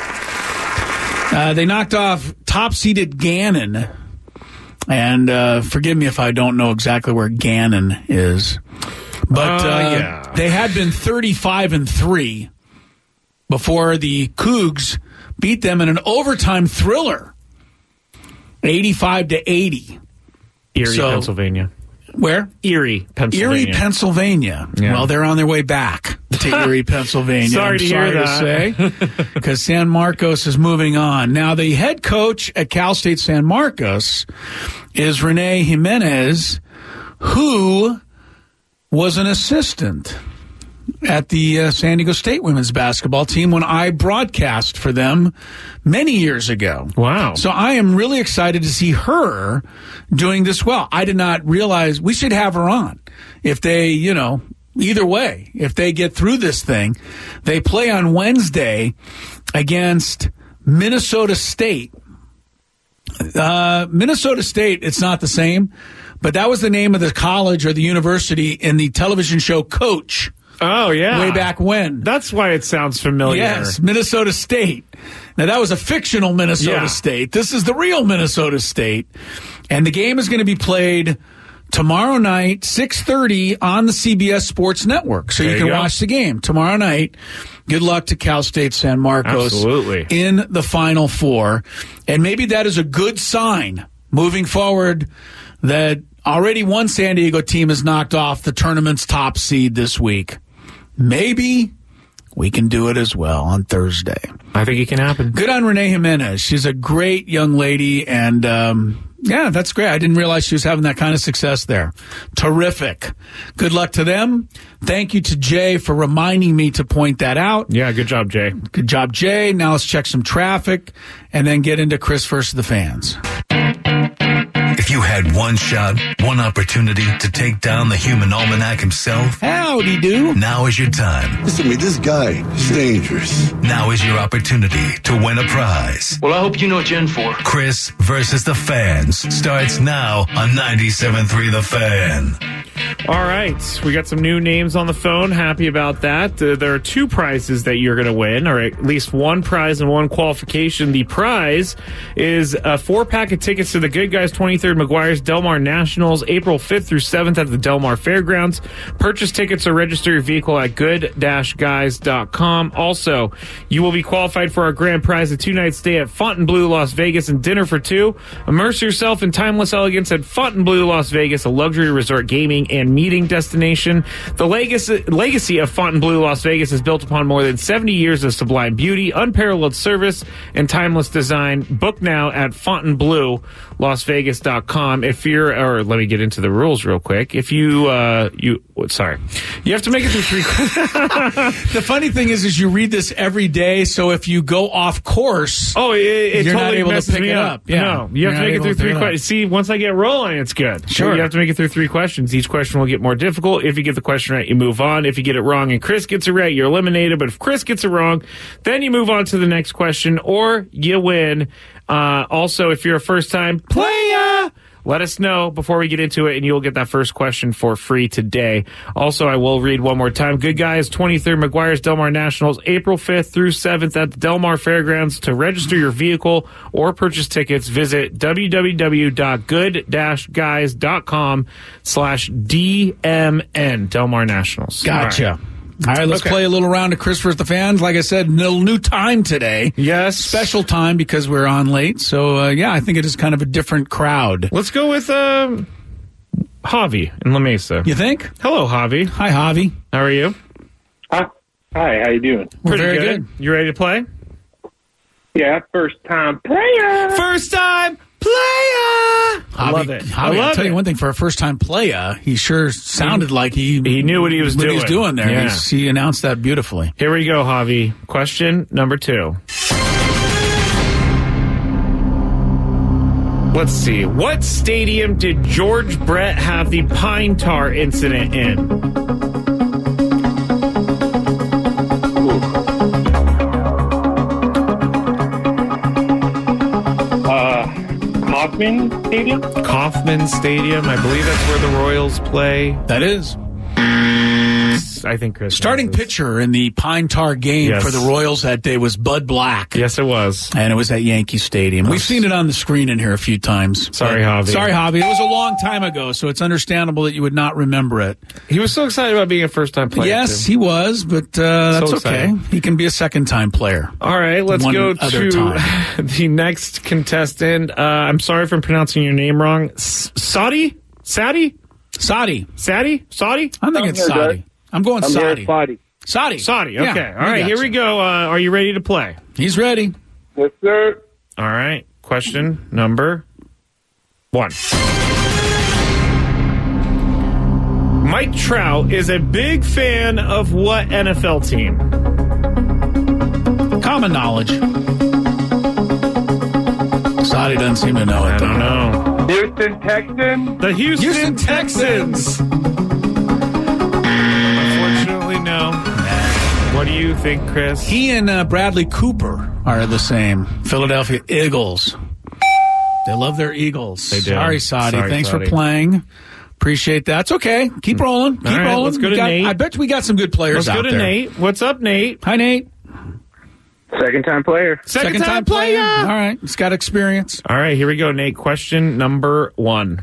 Speaker 7: Uh, they knocked off top-seeded Gannon. And uh, forgive me if I don't know exactly where Gannon is. But uh,
Speaker 8: uh, yeah.
Speaker 7: they had been thirty-five and three before the Cougs beat them in an overtime thriller, eighty-five to eighty.
Speaker 8: Erie,
Speaker 7: So-
Speaker 8: Pennsylvania.
Speaker 7: Where?
Speaker 8: Erie, Pennsylvania.
Speaker 7: Erie, Pennsylvania.
Speaker 8: Yeah.
Speaker 7: Well, they're on their way back to Erie, Pennsylvania.
Speaker 8: Sorry
Speaker 7: I'm
Speaker 8: to
Speaker 7: sorry
Speaker 8: hear
Speaker 7: to
Speaker 8: that.
Speaker 7: say, because San Marcos is moving on. Now, the head coach at Cal State San Marcos is Renee Jimenez, who was an assistant at the uh, San Diego State women's basketball team when I broadcast for them many years ago.
Speaker 8: Wow.
Speaker 7: So I am really excited to see her doing this well. I did not realize we should have her on. If they, you know, either way, if they get through this thing, they play on Wednesday against Minnesota State. Uh, Minnesota State, it's not the same, but that was the name of the college or the university in the television show Coach.
Speaker 8: Oh, yeah.
Speaker 7: Way back when.
Speaker 8: That's why it sounds familiar.
Speaker 7: Yes, Minnesota State. Now, that was a fictional Minnesota
Speaker 8: Yeah.
Speaker 7: State. This is the real Minnesota State. And the game is going to be played tomorrow night, six thirty on the C B S Sports Network. So
Speaker 8: There
Speaker 7: you
Speaker 8: you
Speaker 7: can
Speaker 8: go.
Speaker 7: watch the game tomorrow night. Good luck to Cal State San Marcos
Speaker 8: Absolutely.
Speaker 7: in the Final Four. And maybe that is a good sign moving forward that already one San Diego team has knocked off the tournament's top seed this week. Maybe we can do it as well on Thursday.
Speaker 8: I think it can happen.
Speaker 7: Good on Renee Jimenez. She's a great young lady, and um, yeah, that's great. I didn't realize she was having that kind of success there. Terrific. Good luck to them. Thank you to Jay for reminding me to point that out.
Speaker 8: Yeah, good job, Jay.
Speaker 7: Good job, Jay. Now let's check some traffic and then get into Chris versus the Fans.
Speaker 11: If you had one shot, one opportunity to take down the human almanac himself,
Speaker 7: howdy do.
Speaker 11: Now is your time.
Speaker 16: Listen to me, this guy is dangerous.
Speaker 11: Now is your opportunity to win a prize.
Speaker 17: Well, I hope you know what you're in for.
Speaker 11: Chris versus the Fans starts now on ninety-seven point three The Fan.
Speaker 8: All right, we got some new names on the phone. Happy about that. Uh, there are two prizes that you're going to win, or at least one prize and one qualification. The prize is a four-pack of tickets to the Good Guys twenty-third McGuire's Del Mar Nationals, April fifth through seventh at the Del Mar Fairgrounds. Purchase tickets or register your vehicle at good dash guys dot com. Also, you will be qualified for our grand prize, a two-night stay at Fontainebleau, Las Vegas, and dinner for two. Immerse yourself in timeless elegance at Fontainebleau, Las Vegas, a luxury resort gaming and meeting destination. The legacy, legacy of Fontainebleau, Las Vegas is built upon more than seventy years of sublime beauty, unparalleled service, and timeless design. Book now at fontainebleau las vegas dot com. If you're, or let me get into the rules real quick. If you, uh, you, sorry, you have to make it through three.
Speaker 7: The funny thing is, is you read this every day, so if you go off course,
Speaker 8: oh, it, it
Speaker 7: you're
Speaker 8: totally
Speaker 7: not able
Speaker 8: messes
Speaker 7: to pick
Speaker 8: me
Speaker 7: it
Speaker 8: up.
Speaker 7: up. Yeah.
Speaker 8: No, you have
Speaker 7: You're
Speaker 8: to make
Speaker 7: not
Speaker 8: it through
Speaker 7: able to
Speaker 8: three
Speaker 7: pick it up.
Speaker 8: questions. See, once I get rolling, it's good.
Speaker 7: Sure.
Speaker 8: So you have to make it through three questions. Each question will get more difficult. If you get the question right, you move on. If you get it wrong and Chris gets it right, you're eliminated. But if Chris gets it wrong, then you move on to the next question, or you win. Uh, also, if you're a first-time player, let us know before we get into it, and you'll get that first question for free today. Also, I will read one more time. Good Guys, twenty-third McGuire's Del Mar Nationals, April fifth through seventh at the Del Mar Fairgrounds. To register your vehicle or purchase tickets, visit w w w dot good dash guys dot com slash D M N, Del Mar Nationals.
Speaker 7: Gotcha.
Speaker 8: All right.
Speaker 7: All right, let's
Speaker 8: Okay.
Speaker 7: play a little round of Chris versus the Fans. Like I said, no new time today.
Speaker 8: Yes.
Speaker 7: Special time because we're on late. So, uh, yeah, I think it is kind of a different crowd.
Speaker 8: Let's go with um, Javi in La Mesa.
Speaker 7: You think?
Speaker 8: Hello, Javi.
Speaker 7: Hi, Javi.
Speaker 8: How are you?
Speaker 17: Hi, Hi how you doing?
Speaker 7: We're
Speaker 8: Pretty
Speaker 7: very
Speaker 8: good.
Speaker 7: good.
Speaker 8: You ready to play?
Speaker 17: Yeah, first time player.
Speaker 8: First time player. I
Speaker 7: Javi,
Speaker 8: love it.
Speaker 7: Javi,
Speaker 8: I
Speaker 7: I'll
Speaker 8: love
Speaker 7: tell
Speaker 8: it.
Speaker 7: you one thing. For a first-time player, he sure sounded like he
Speaker 8: He knew what he was
Speaker 7: what
Speaker 8: doing.
Speaker 7: He was doing there.
Speaker 8: Yeah.
Speaker 7: He's, he announced that beautifully.
Speaker 8: Here we go, Javi. Question number two. Let's see. What stadium did George Brett have the pine tar incident in?
Speaker 17: Kauffman Stadium?
Speaker 8: Kauffman Stadium. I believe that's where the Royals play.
Speaker 7: That is.
Speaker 8: I think Chris.
Speaker 7: Starting
Speaker 8: knows this.
Speaker 7: pitcher in the Pine Tar game
Speaker 8: Yes.
Speaker 7: for the Royals that day was Bud Black.
Speaker 8: Yes, it was.
Speaker 7: And it was at Yankee Stadium. We've seen it on the screen in here a few times.
Speaker 8: Sorry,
Speaker 7: But-
Speaker 8: Javi.
Speaker 7: Sorry, Javi. It was a long time ago, so it's understandable that you would not remember it.
Speaker 8: He was so excited about being a first-time player.
Speaker 7: Yes,
Speaker 8: too.
Speaker 7: he was, but uh, that's
Speaker 8: So
Speaker 7: okay.
Speaker 8: excited.
Speaker 7: He can be a second-time player.
Speaker 8: All right, let's
Speaker 7: One
Speaker 8: go
Speaker 7: other
Speaker 8: to
Speaker 7: time.
Speaker 8: the next contestant. Uh, I'm sorry if I'm pronouncing your name wrong. S- Saudi? Saudi?
Speaker 7: Saudi.
Speaker 8: Saudi? Saudi?
Speaker 7: I think
Speaker 17: I'm
Speaker 7: it's
Speaker 17: here,
Speaker 7: Saudi.
Speaker 17: Dad.
Speaker 7: I'm going
Speaker 17: I'm
Speaker 7: Saudi.
Speaker 17: here, Saudi.
Speaker 7: Saudi.
Speaker 8: Saudi,
Speaker 7: Yeah,
Speaker 8: okay. All
Speaker 7: we
Speaker 8: right,
Speaker 7: got
Speaker 8: here
Speaker 7: you.
Speaker 8: we go. Uh, are you ready to play?
Speaker 7: He's ready.
Speaker 17: Yes, sir.
Speaker 8: All right, question number one. Mike Trout is a big fan of what N F L team?
Speaker 7: Common knowledge. Saudi doesn't seem to know it.
Speaker 8: I don't know.
Speaker 17: Houston Texans.
Speaker 8: The Houston,
Speaker 7: Houston
Speaker 8: Texans. Unfortunately, no. What do you think, Chris?
Speaker 7: He and uh, Bradley Cooper are the same. Philadelphia Eagles. They love their Eagles.
Speaker 8: They do.
Speaker 7: Sorry, Saudi.
Speaker 8: Sorry,
Speaker 7: Thanks
Speaker 8: Saudi.
Speaker 7: for playing. Appreciate that. It's okay. Keep rolling. Keep
Speaker 8: All right,
Speaker 7: rolling.
Speaker 8: let's go to
Speaker 7: We got-
Speaker 8: Nate.
Speaker 7: I bet you we got some good players
Speaker 8: Let's
Speaker 7: out
Speaker 8: go to
Speaker 7: there.
Speaker 8: Nate. What's up, Nate?
Speaker 7: Hi, Nate.
Speaker 17: Second time player.
Speaker 8: Second, time, player.
Speaker 7: All right. He's got experience.
Speaker 8: All right, here we go, Nate. Question number one.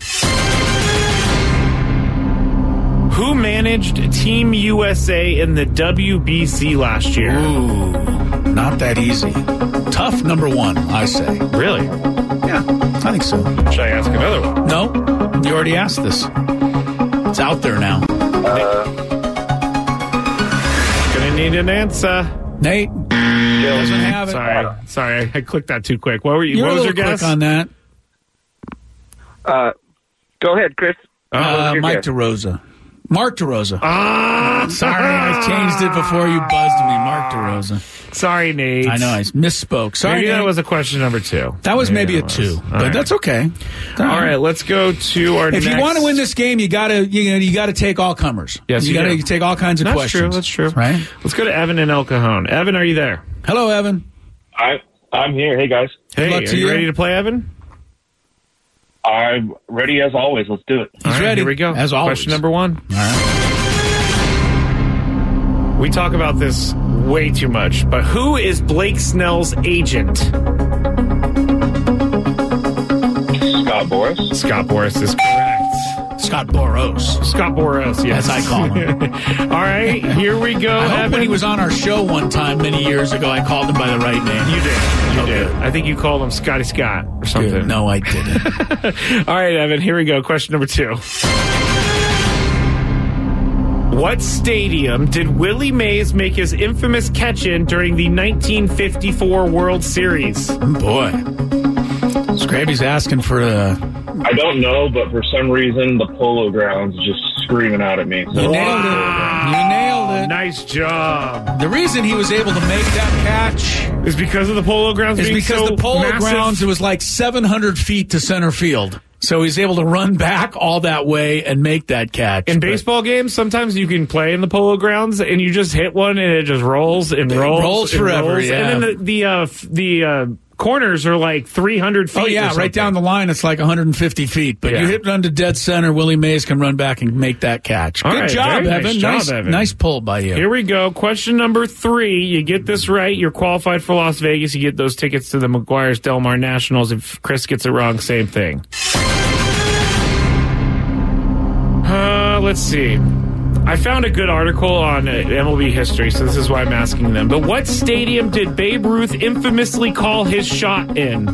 Speaker 8: Who managed Team U S A in the W B C last year?
Speaker 7: Ooh, not that easy. Tough number one, I say.
Speaker 8: Really?
Speaker 7: Yeah, I think so.
Speaker 8: Should I ask another one?
Speaker 7: No, you already asked this. It's out there now.
Speaker 8: Gonna need an answer.
Speaker 7: Nate doesn't have it.
Speaker 8: Sorry, sorry, I clicked that too quick. What were you?
Speaker 7: You're
Speaker 8: what
Speaker 7: a
Speaker 8: was
Speaker 7: little
Speaker 8: your
Speaker 7: quick
Speaker 8: guess?
Speaker 7: on that.
Speaker 17: Uh, go ahead, Chris.
Speaker 7: Uh,
Speaker 17: your
Speaker 7: Mike
Speaker 17: guess?
Speaker 7: DeRosa. Mark DeRosa.
Speaker 8: Ah,
Speaker 7: Sorry, I changed it before you buzzed me. Mark DeRosa.
Speaker 8: Sorry, Nate.
Speaker 7: I know, I misspoke. Sorry,
Speaker 8: Maybe that
Speaker 7: Nate.
Speaker 8: was a question number two.
Speaker 7: That was maybe a
Speaker 8: that
Speaker 7: two,
Speaker 8: was.
Speaker 7: but
Speaker 8: All right.
Speaker 7: that's okay.
Speaker 8: All right, let's go to our.
Speaker 7: If
Speaker 8: next...
Speaker 7: you want to win this game, you gotta you know you gotta take all comers.
Speaker 8: Yes,
Speaker 7: you,
Speaker 8: you
Speaker 7: gotta
Speaker 8: do.
Speaker 7: take all kinds of
Speaker 8: That's
Speaker 7: questions.
Speaker 8: true. That's true.
Speaker 7: Right?
Speaker 8: Let's go to Evan in El Cajon. Evan, are you there?
Speaker 7: Hello, Evan.
Speaker 14: I, I'm here. Hey, guys.
Speaker 8: Hey,
Speaker 7: luck
Speaker 8: are
Speaker 7: to
Speaker 8: you
Speaker 7: you.
Speaker 8: ready to play, Evan?
Speaker 18: I'm ready as always. Let's do it.
Speaker 8: All right,
Speaker 7: ready.
Speaker 8: Here we go.
Speaker 7: As always.
Speaker 8: Question number one.
Speaker 7: All right.
Speaker 8: We talk about this way too much, but who is Blake Snell's agent?
Speaker 18: Scott Boras.
Speaker 8: Scott Boras is correct.
Speaker 7: Scott Boros.
Speaker 8: Scott Boras, yes.
Speaker 7: As I call him.
Speaker 8: All right, here we go.
Speaker 7: I hope
Speaker 8: Evan.
Speaker 7: when he was on our show one time many years ago, I called him by the right name.
Speaker 8: You did. You
Speaker 7: Oh,
Speaker 8: did.
Speaker 7: good.
Speaker 8: I think you called him Scotty Scott or something.
Speaker 7: Good. No, I didn't.
Speaker 8: All right, Evan, here we go. Question number two. What stadium did Willie Mays make his infamous catch in during the nineteen fifty-four World Series?
Speaker 7: Boy. Scraby's asking for a...
Speaker 18: I don't know, but for some reason, the Polo Grounds is just screaming out at me. So.
Speaker 7: You nailed it. You nailed it.
Speaker 8: Nice job.
Speaker 7: The reason he was able to make that catch
Speaker 8: is because of the Polo Grounds
Speaker 7: is
Speaker 8: being
Speaker 7: because
Speaker 8: so
Speaker 7: the Polo
Speaker 8: massive.
Speaker 7: Grounds, it was like seven hundred feet to center field. So he's able to run back all that way and make that catch.
Speaker 8: In
Speaker 7: But
Speaker 8: baseball games, sometimes you can play in the Polo Grounds and you just hit one and it just rolls and
Speaker 7: It
Speaker 8: rolls.
Speaker 7: rolls
Speaker 8: and
Speaker 7: forever,
Speaker 8: rolls.
Speaker 7: yeah.
Speaker 8: And then the, the, uh, f- the uh, corners are like three hundred feet.
Speaker 7: Oh, yeah,
Speaker 8: or
Speaker 7: right down the line, it's like one hundred fifty feet. But
Speaker 8: Yeah.
Speaker 7: you hit it under dead center, Willie Mays can run back and make that catch.
Speaker 8: All
Speaker 7: Good
Speaker 8: right,
Speaker 7: job,
Speaker 8: very
Speaker 7: Evan.
Speaker 8: nice
Speaker 7: Nice,
Speaker 8: job, Evan.
Speaker 7: nice pull by you.
Speaker 8: Here we go. Question number three. You get this right, you're qualified for Las Vegas. You get those tickets to the McGuire's Del Mar Nationals. If Chris gets it wrong, same thing. Uh, let's see. I found a good article on uh, M L B history, so this is why I'm asking them. But what stadium did Babe Ruth infamously call his shot in?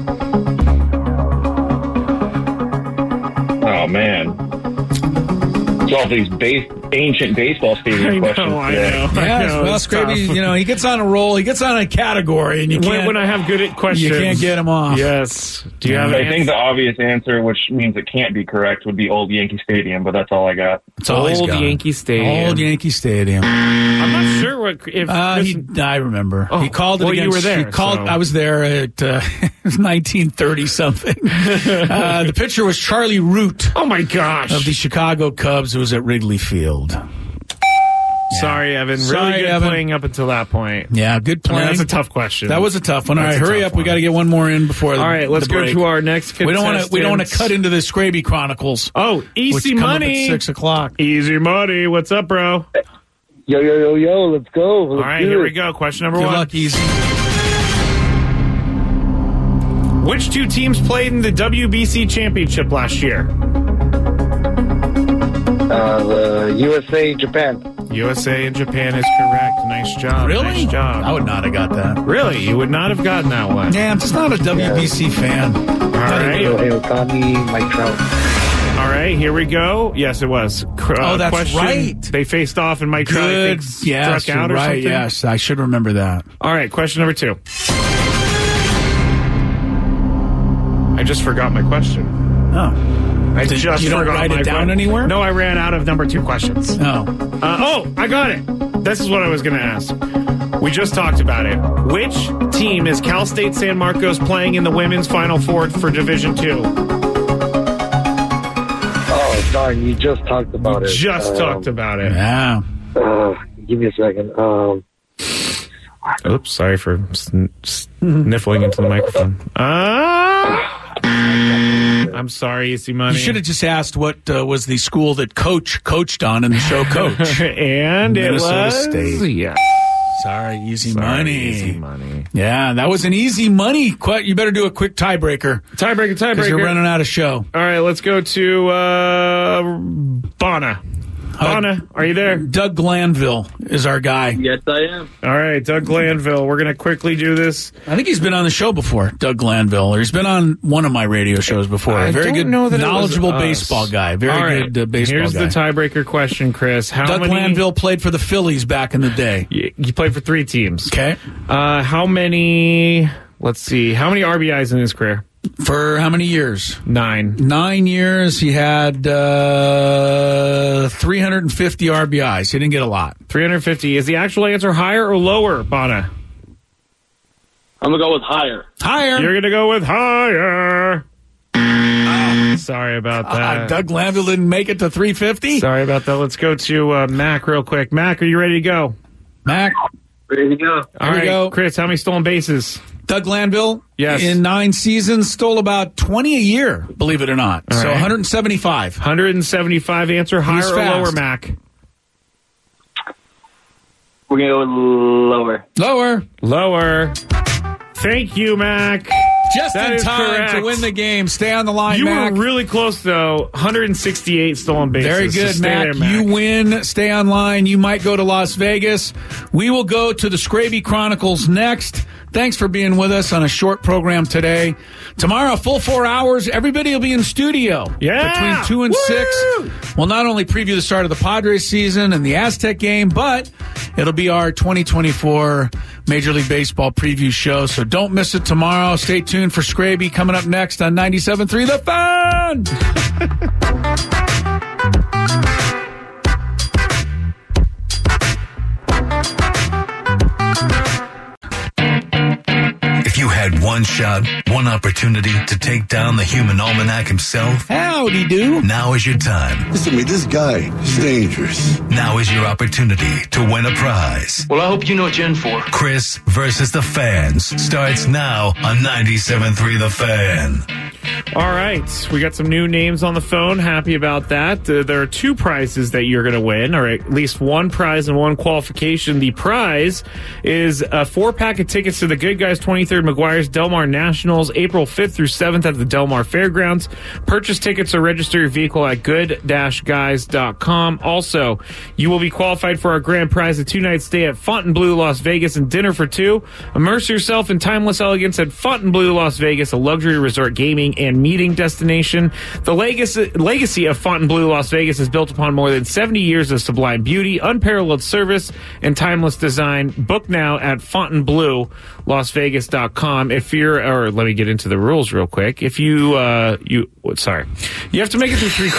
Speaker 18: Oh, man. It's all these base, ancient baseball stadium
Speaker 8: I know,
Speaker 18: questions.
Speaker 8: I
Speaker 18: today.
Speaker 8: know. I
Speaker 7: Yes,
Speaker 8: know,
Speaker 7: well,
Speaker 8: it's
Speaker 7: Scraby,
Speaker 8: tough.
Speaker 7: you know, he gets on a roll. He gets on a category, and you
Speaker 8: When,
Speaker 7: can't.
Speaker 8: when I have good at questions.
Speaker 7: You can't get him off.
Speaker 8: Yes. Do you have an
Speaker 18: I think
Speaker 8: answer?
Speaker 18: the obvious answer, which means it can't be correct, would be Old Yankee Stadium, but that's all I got.
Speaker 7: That's all he's
Speaker 8: Old
Speaker 7: got.
Speaker 8: Yankee Stadium.
Speaker 7: Old Yankee Stadium.
Speaker 8: I'm not sure what if
Speaker 7: Uh,
Speaker 8: this-
Speaker 7: he, I remember.
Speaker 8: Oh,
Speaker 7: he called it
Speaker 8: well, you
Speaker 7: against.
Speaker 8: were there,
Speaker 7: He called.
Speaker 8: so-
Speaker 7: I was there at uh, nineteen thirty something. uh, the pitcher was Charlie Root
Speaker 8: Oh my gosh.
Speaker 7: of the Chicago Cubs. It was at Wrigley Field.
Speaker 8: Sorry, Evan. Really
Speaker 7: Sorry,
Speaker 8: good
Speaker 7: Evan.
Speaker 8: playing up until that point.
Speaker 7: Yeah, good
Speaker 8: I mean,
Speaker 7: playing.
Speaker 8: that's a tough question.
Speaker 7: That was a tough one. All
Speaker 8: That's
Speaker 7: right,
Speaker 8: a
Speaker 7: hurry
Speaker 8: tough
Speaker 7: up. We
Speaker 8: one.
Speaker 7: got to get one more in before.
Speaker 8: All right, let's
Speaker 7: the
Speaker 8: go
Speaker 7: break.
Speaker 8: to our next
Speaker 7: We don't want to. We don't want to
Speaker 8: contestant.
Speaker 7: cut into the Scraby Chronicles.
Speaker 8: Oh,
Speaker 7: which
Speaker 8: easy
Speaker 7: come up
Speaker 8: money.
Speaker 7: at six o'clock.
Speaker 8: Easy money. What's up, bro?
Speaker 17: Yo, yo, yo, yo, let's go. Let's
Speaker 8: All right,
Speaker 17: do
Speaker 8: here
Speaker 17: it.
Speaker 8: we go. Question number
Speaker 7: Good
Speaker 8: one.
Speaker 7: luck, easy.
Speaker 8: Which two teams played in the W B C championship last year?
Speaker 17: Uh, the U S A, Japan.
Speaker 8: U S A and Japan is correct. Nice job.
Speaker 7: Really?
Speaker 8: Nice job.
Speaker 7: I would not have got that.
Speaker 8: Really? You would not have gotten that one.
Speaker 7: Yeah, I'm just not a W B C fan.
Speaker 8: All right.
Speaker 17: Shohei Ohtani, Mike Trout.
Speaker 8: All right, here we go. Yes, it was. Cr-
Speaker 7: Oh,
Speaker 8: uh,
Speaker 7: that's
Speaker 8: question.
Speaker 7: right.
Speaker 8: They faced off and Mike Trout, I
Speaker 7: Good.
Speaker 8: think,
Speaker 7: Yes,
Speaker 8: struck out
Speaker 7: you're
Speaker 8: or
Speaker 7: right.
Speaker 8: something.
Speaker 7: Yes, I should remember that.
Speaker 8: All right, question number two. I just forgot my question.
Speaker 7: Oh.
Speaker 8: I
Speaker 7: Did-
Speaker 8: just
Speaker 7: you don't
Speaker 8: forgot
Speaker 7: write
Speaker 8: my
Speaker 7: it down
Speaker 8: que-
Speaker 7: anywhere?
Speaker 8: No, I ran out of number two questions.
Speaker 7: Oh.
Speaker 8: Uh, oh, I got it. This is what I was going to ask. We just talked about it. Which team is Cal State San Marcos playing in the women's Final Four for Division Two?
Speaker 17: Oh, darn, you just talked about it.
Speaker 8: Just
Speaker 17: Um,
Speaker 8: talked about it.
Speaker 7: Yeah.
Speaker 17: Uh, give me a second. Um,
Speaker 8: Oops, sorry for sn- sniffling into the microphone. Ah! I'm sorry, Easy Money.
Speaker 7: You should have just asked what uh, was the school that Coach coached on in the show Coach.
Speaker 8: and it
Speaker 7: Minnesota
Speaker 8: was
Speaker 7: State.
Speaker 8: Yeah.
Speaker 7: Sorry, easy
Speaker 8: Sorry,
Speaker 7: money.
Speaker 8: Easy money.
Speaker 7: Yeah, that was an easy money. Qu- You better do a quick tiebreaker.
Speaker 8: Tiebreaker,
Speaker 7: Because
Speaker 8: tiebreaker.
Speaker 7: you're running out of show.
Speaker 8: All right, let's go to uh, Bonna. Bonna, are you there?
Speaker 7: Doug Glanville is our guy.
Speaker 17: yes, I am.
Speaker 8: All right, Doug Glanville. We're going to quickly do this.
Speaker 7: I think he's been on the show before, Doug Glanville, or he's been on one of my radio shows before.
Speaker 8: I
Speaker 7: Very
Speaker 8: don't
Speaker 7: good,
Speaker 8: know that it was
Speaker 7: knowledgeable
Speaker 8: us.
Speaker 7: baseball guy. Very
Speaker 8: All right,
Speaker 7: good uh, baseball
Speaker 8: Here's
Speaker 7: guy.
Speaker 8: the tiebreaker question, Chris. How
Speaker 7: Doug
Speaker 8: many?
Speaker 7: Glanville played for the Phillies back in the day.
Speaker 8: You, you played for three teams.
Speaker 7: Okay.
Speaker 8: Uh, how many? Let's see. How many R B Is in his career?
Speaker 7: For how many years?
Speaker 8: Nine.
Speaker 7: Nine years. He had uh, three hundred fifty R B Is. He didn't get a lot.
Speaker 8: three hundred fifty. Is the actual answer higher or lower, Bonna?
Speaker 17: I'm going to go with higher.
Speaker 7: Higher.
Speaker 8: You're going to go with higher. Oh, sorry about that.
Speaker 7: Uh, Doug Glanville didn't make it to three fifty.
Speaker 8: Sorry about that. Let's go to uh, Mac real quick. Mac, are you ready to go?
Speaker 7: Mac.
Speaker 17: Ready to go.
Speaker 8: All
Speaker 7: Here we
Speaker 8: right,
Speaker 7: go.
Speaker 8: Chris, how many stolen bases?
Speaker 7: Doug Glanville,
Speaker 8: yes.
Speaker 7: in nine seasons, stole about twenty a year, believe it or not.
Speaker 8: All
Speaker 7: so
Speaker 8: right.
Speaker 7: one hundred seventy-five.
Speaker 8: one hundred seventy-five answer, higher
Speaker 7: He's
Speaker 8: or
Speaker 7: fast.
Speaker 8: lower, Mac?
Speaker 19: We're going to go lower.
Speaker 7: Lower.
Speaker 8: Lower. Thank you, Mac.
Speaker 7: Just
Speaker 8: That
Speaker 7: in
Speaker 8: is
Speaker 7: time
Speaker 8: correct.
Speaker 7: to win the game. Stay on the line,
Speaker 8: You
Speaker 7: Mac.
Speaker 8: were really close, though. one hundred sixty-eight stolen bases.
Speaker 7: Very
Speaker 8: So
Speaker 7: good,
Speaker 8: stay
Speaker 7: Mac.
Speaker 8: there, Mac.
Speaker 7: You win. Stay online. You might go to Las Vegas. We will go to the Scraby Chronicles next. Thanks for being with us on a short program today. Tomorrow, full four hours. Everybody will be in studio.
Speaker 8: Yeah.
Speaker 7: Between two and
Speaker 8: Woo!
Speaker 7: six. We'll not only preview the start of the Padres season and the Aztec game, but it'll be our twenty twenty-four Major League Baseball preview show. So don't miss it tomorrow. Stay tuned for Scraby coming up next on ninety-seven point three The Fan.
Speaker 11: If you had one shot, one opportunity to take down the human almanac himself,
Speaker 7: howdy do.
Speaker 11: Now is your time.
Speaker 16: Listen to me, this guy is dangerous.
Speaker 11: Now is your opportunity to win a prize.
Speaker 20: Well, I hope you know what you're in for.
Speaker 11: Chris versus the Fans starts now on ninety-seven point three The Fan.
Speaker 8: All right. We got some new names on the phone. Happy about that. Uh, there are two prizes that you're going to win, or at least one prize and one qualification. The prize is a four-pack of tickets to the Good Guys twenty-third McGuire's Del Mar Nationals, April fifth through seventh at the Del Mar Fairgrounds. Purchase tickets or register your vehicle at good dash guys dot com. Also, you will be qualified for our grand prize, a two-night stay at Fontainebleau, Las Vegas, and dinner for two. Immerse yourself in timeless elegance at Fontainebleau, Las Vegas, a luxury resort gaming and meeting destination. The legacy, legacy of Fontainebleau, Las Vegas is built upon more than seventy years of sublime beauty, unparalleled service, and timeless design. Book now at fontainebleau las vegas dot com. If you're, or let me get into the rules real quick. If you, uh, you, sorry, you have to make it through three.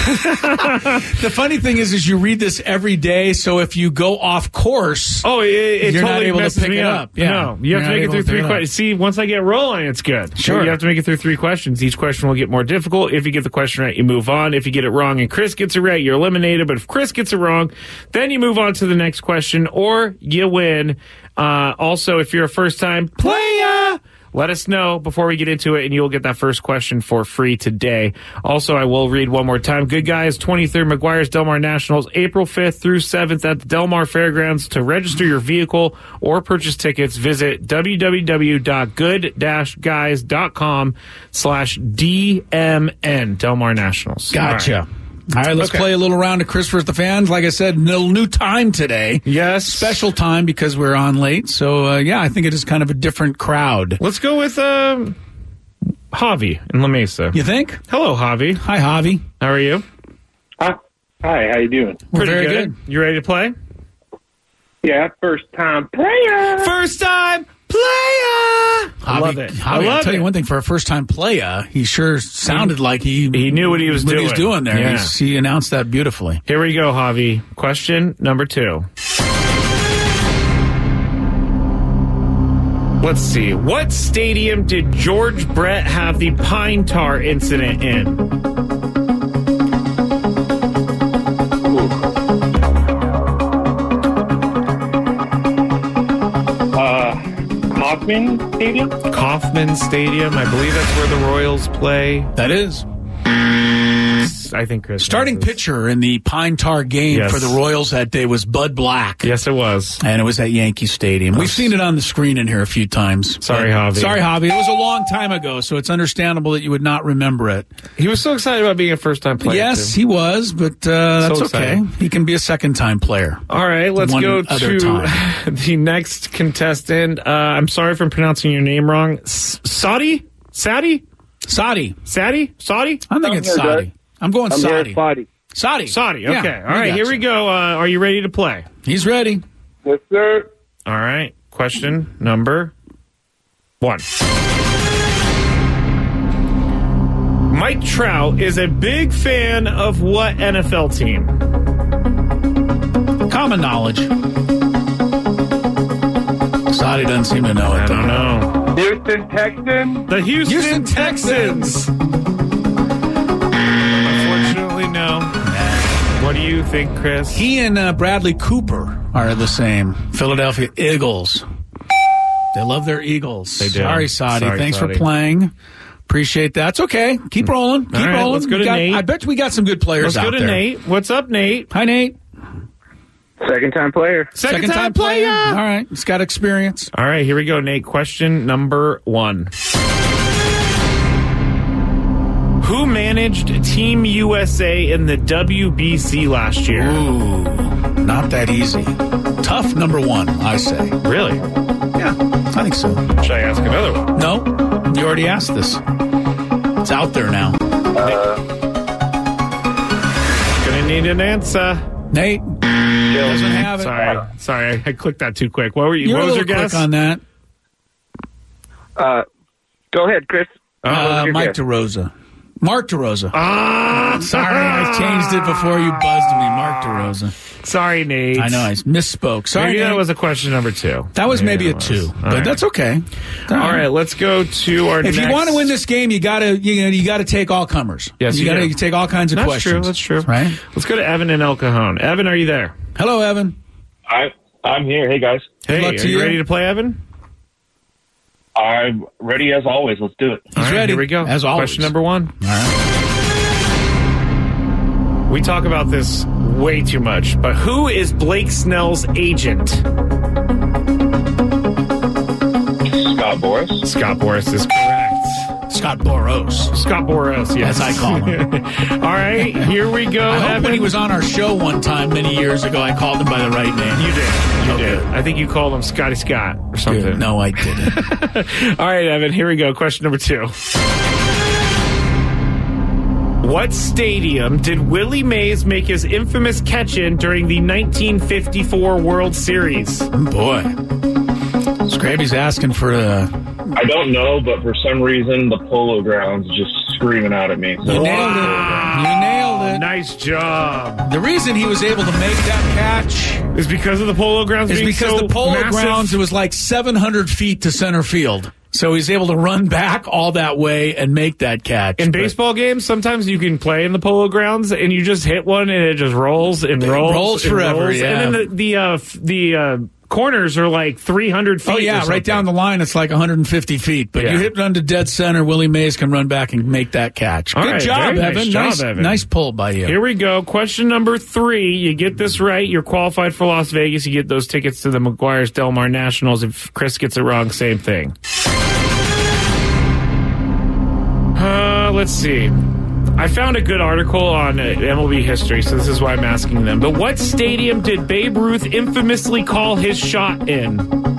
Speaker 7: The funny thing is, is you read this every day, so if you go off course,
Speaker 8: oh, it, it
Speaker 7: you're
Speaker 8: totally
Speaker 7: not able
Speaker 8: messes
Speaker 7: to pick
Speaker 8: me
Speaker 7: it
Speaker 8: up.
Speaker 7: up. Yeah.
Speaker 8: No, you have
Speaker 7: You're
Speaker 8: to
Speaker 7: not
Speaker 8: make it
Speaker 7: able
Speaker 8: through
Speaker 7: to pick
Speaker 8: three
Speaker 7: it up.
Speaker 8: questions. See, once I get rolling, it's good.
Speaker 7: Sure.
Speaker 8: So you have to make it through three questions. Each question will get more difficult. If you get the question right, you move on. If you get it wrong and Chris gets it right, you're eliminated. But if Chris gets it wrong, then you move on to the next question, or you win. Uh, also, if you're a first-time player, let us know before we get into it, and you'll get that first question for free today. Also, I will read one more time. Good Guys, twenty-third McGuire's Del Mar Nationals, April fifth through seventh at the Del Mar Fairgrounds. To register your vehicle or purchase tickets, visit w w w dot good dash guys dot com slash D M N, Del Mar Nationals.
Speaker 7: Gotcha.
Speaker 8: All right.
Speaker 7: All right, let's
Speaker 8: Okay.
Speaker 7: play a little round of Chris versus the Fans. Like I said, no new time today.
Speaker 8: Yes.
Speaker 7: Special time because we're on late. So, uh, yeah, I think it is kind of a different crowd.
Speaker 8: Let's go with um, Javi in La Mesa.
Speaker 7: You think?
Speaker 8: Hello, Javi.
Speaker 7: Hi, Javi.
Speaker 8: How are you?
Speaker 18: Hi, Hi how you doing?
Speaker 7: We're
Speaker 8: Pretty
Speaker 7: very
Speaker 8: good.
Speaker 7: good.
Speaker 8: You ready to play?
Speaker 18: Yeah, first time player.
Speaker 8: First time player. I love it.
Speaker 7: Javi,
Speaker 8: I
Speaker 7: I'll
Speaker 8: love
Speaker 7: tell
Speaker 8: it.
Speaker 7: you one thing. For a first-time player, he sure sounded like he
Speaker 8: he knew what he was
Speaker 7: what
Speaker 8: doing.
Speaker 7: He was doing there.
Speaker 8: Yeah.
Speaker 7: He's- He announced that beautifully.
Speaker 8: Here we go, Javi. Question number two. Let's see. What stadium did George Brett have the pine tar incident in?
Speaker 18: Uh, Hoffman Stadium?
Speaker 8: Kauffman Stadium. I believe that's where the Royals play.
Speaker 7: That is.
Speaker 8: I think Chris.
Speaker 7: Starting
Speaker 8: knows this.
Speaker 7: pitcher in the Pine Tar game
Speaker 8: Yes.
Speaker 7: for the Royals that day was Bud Black.
Speaker 8: Yes, it was.
Speaker 7: And it was at Yankee Stadium. We've seen it on the screen in here a few times.
Speaker 8: Sorry,
Speaker 7: But-
Speaker 8: Javi.
Speaker 7: Sorry, Javi. It was a long time ago, so it's understandable that you would not remember it.
Speaker 8: He was so excited about being a first-time player.
Speaker 7: yes,
Speaker 8: too.
Speaker 7: he was, but uh, that's
Speaker 8: So
Speaker 7: okay.
Speaker 8: excited.
Speaker 7: He can be a second-time player.
Speaker 8: All right, let's
Speaker 7: One
Speaker 8: go
Speaker 7: other
Speaker 8: to
Speaker 7: time.
Speaker 8: the next contestant. Uh, I'm sorry if I'm pronouncing your name wrong. S- Saudi? Saudi?
Speaker 7: Saudi.
Speaker 8: Saudi? Saudi?
Speaker 7: I'm thinking
Speaker 17: I'm here,
Speaker 7: Saudi.
Speaker 17: Dad.
Speaker 7: I'm going
Speaker 17: I'm
Speaker 7: Saudi.
Speaker 17: here, Saudi.
Speaker 7: Saudi.
Speaker 8: Saudi,
Speaker 7: Yeah,
Speaker 8: okay. All
Speaker 7: we
Speaker 8: right,
Speaker 7: got
Speaker 8: here
Speaker 7: you.
Speaker 8: we go. Uh, are you ready to play?
Speaker 7: He's ready.
Speaker 17: Yes, sir.
Speaker 8: All right, question number one. Mike Trout is a big fan of what N F L team?
Speaker 7: Common knowledge. Saudi doesn't seem to know it.
Speaker 8: I don't know.
Speaker 17: Houston Texans.
Speaker 8: The Houston,
Speaker 7: Houston
Speaker 8: Texans. Unfortunately, no. What do you think, Chris?
Speaker 7: He and uh, Bradley Cooper are the same. Philadelphia Eagles. They love their Eagles.
Speaker 8: They do.
Speaker 7: Sorry, Saudi.
Speaker 8: Sorry,
Speaker 7: Thanks
Speaker 8: Saudi.
Speaker 7: for playing. Appreciate that. It's okay. Keep rolling. Keep
Speaker 8: All right,
Speaker 7: rolling.
Speaker 8: let's go to
Speaker 7: We got-
Speaker 8: Nate.
Speaker 7: I bet you we got some good players
Speaker 8: Let's
Speaker 7: out
Speaker 8: go to
Speaker 7: there.
Speaker 8: Nate. What's up, Nate?
Speaker 7: Hi, Nate.
Speaker 19: Second time player.
Speaker 8: Second, time, player.
Speaker 7: All right. He's got experience.
Speaker 8: All right, here we go, Nate. Question number one. Who managed Team U S A in the W B C last year?
Speaker 7: Ooh, not that easy. Tough number one, I say.
Speaker 8: Really?
Speaker 7: Yeah, I think so.
Speaker 8: Should I ask another one?
Speaker 7: No, you already asked this. It's out there now.
Speaker 19: Uh,
Speaker 8: Gonna need an answer.
Speaker 7: Nate doesn't have it.
Speaker 8: Sorry, sorry, I clicked that too quick. What were you?
Speaker 7: You're
Speaker 8: what
Speaker 7: a
Speaker 8: was your
Speaker 7: little
Speaker 8: guess
Speaker 7: quick on that.
Speaker 19: uh, go ahead, Chris.
Speaker 8: Oh,
Speaker 7: Uh,
Speaker 19: your
Speaker 7: Mike
Speaker 19: guess?
Speaker 7: DeRosa. Mark DeRosa.
Speaker 8: Ah,
Speaker 7: Sorry, I changed it before you buzzed me. Mark DeRosa.
Speaker 8: Sorry, Nate.
Speaker 7: I know, I misspoke. Sorry,
Speaker 8: Maybe
Speaker 7: Nate.
Speaker 8: that was a question number two.
Speaker 7: That was maybe a
Speaker 8: that
Speaker 7: two,
Speaker 8: was.
Speaker 7: but
Speaker 8: All right.
Speaker 7: that's okay.
Speaker 8: All right, let's go to our.
Speaker 7: If
Speaker 8: next...
Speaker 7: you want to win this game, you gotta you know you gotta take all comers.
Speaker 8: Yes,
Speaker 7: you,
Speaker 8: you
Speaker 7: gotta
Speaker 8: do.
Speaker 7: take all kinds of
Speaker 8: That's
Speaker 7: questions.
Speaker 8: true. That's true.
Speaker 7: Right?
Speaker 8: Let's go to Evan in El Cajon. Evan, are you there?
Speaker 7: Hello, Evan.
Speaker 18: I, I'm here. Hey, guys.
Speaker 8: Hey,
Speaker 7: luck
Speaker 8: are
Speaker 7: to
Speaker 8: you
Speaker 7: you.
Speaker 8: ready to play, Evan?
Speaker 18: I'm ready as always. Let's do it.
Speaker 7: He's
Speaker 8: All right,
Speaker 7: ready.
Speaker 8: Here we go.
Speaker 7: As always.
Speaker 8: Question number one.
Speaker 7: All right.
Speaker 8: We talk about this way too much, but who is Blake Snell's agent?
Speaker 18: Scott Boras.
Speaker 8: Scott Boras is correct.
Speaker 7: Scott Boros.
Speaker 8: Scott Boras, yes.
Speaker 7: As I call him.
Speaker 8: All right, here we go.
Speaker 7: I hope
Speaker 8: Evan.
Speaker 7: when he was on our show one time many years ago, I called him by the right name.
Speaker 8: You did. You
Speaker 7: Oh,
Speaker 8: did.
Speaker 7: good.
Speaker 8: I think you called him Scotty Scott or something.
Speaker 7: Good. No, I didn't.
Speaker 8: All right, Evan, here we go. Question number two. What stadium did Willie Mays make his infamous catch in during the nineteen fifty-four World Series?
Speaker 7: Boy. Scraby's asking for a...
Speaker 18: I don't know, but for some reason the Polo Grounds is just screaming out at me. So
Speaker 7: You nailed it. You nailed it.
Speaker 8: Nice job.
Speaker 7: The reason he was able to make that catch
Speaker 8: Is because of the Polo Grounds
Speaker 7: is
Speaker 8: being
Speaker 7: because
Speaker 8: so
Speaker 7: the Polo
Speaker 8: massive?
Speaker 7: Grounds, it was like seven hundred feet to center field. So he's able to run back all that way and make that catch.
Speaker 8: In
Speaker 7: But
Speaker 8: baseball games, sometimes you can play in the Polo Grounds and you just hit one and it just rolls and
Speaker 7: It
Speaker 8: rolls,
Speaker 7: rolls
Speaker 8: and
Speaker 7: forever,
Speaker 8: rolls.
Speaker 7: yeah.
Speaker 8: And then the the uh, f- the uh, corners are like three hundred feet.
Speaker 7: Oh, yeah,
Speaker 8: or
Speaker 7: right down the line, it's like one hundred fifty feet. But
Speaker 8: Yeah.
Speaker 7: you hit it under dead center, Willie Mays can run back and make that catch.
Speaker 8: All
Speaker 7: Good
Speaker 8: right,
Speaker 7: job,
Speaker 8: very nice
Speaker 7: Evan.
Speaker 8: job,
Speaker 7: nice,
Speaker 8: Evan.
Speaker 7: nice pull by you.
Speaker 8: Here we go. Question number three. You get this right, you're qualified for Las Vegas. You get those tickets to the McGuire's Del Mar Nationals. If Chris gets it wrong, same thing. Uh, let's see. I found a good article on uh, M L B history, so this is why I'm asking them. But what stadium did Babe Ruth infamously call his shot in?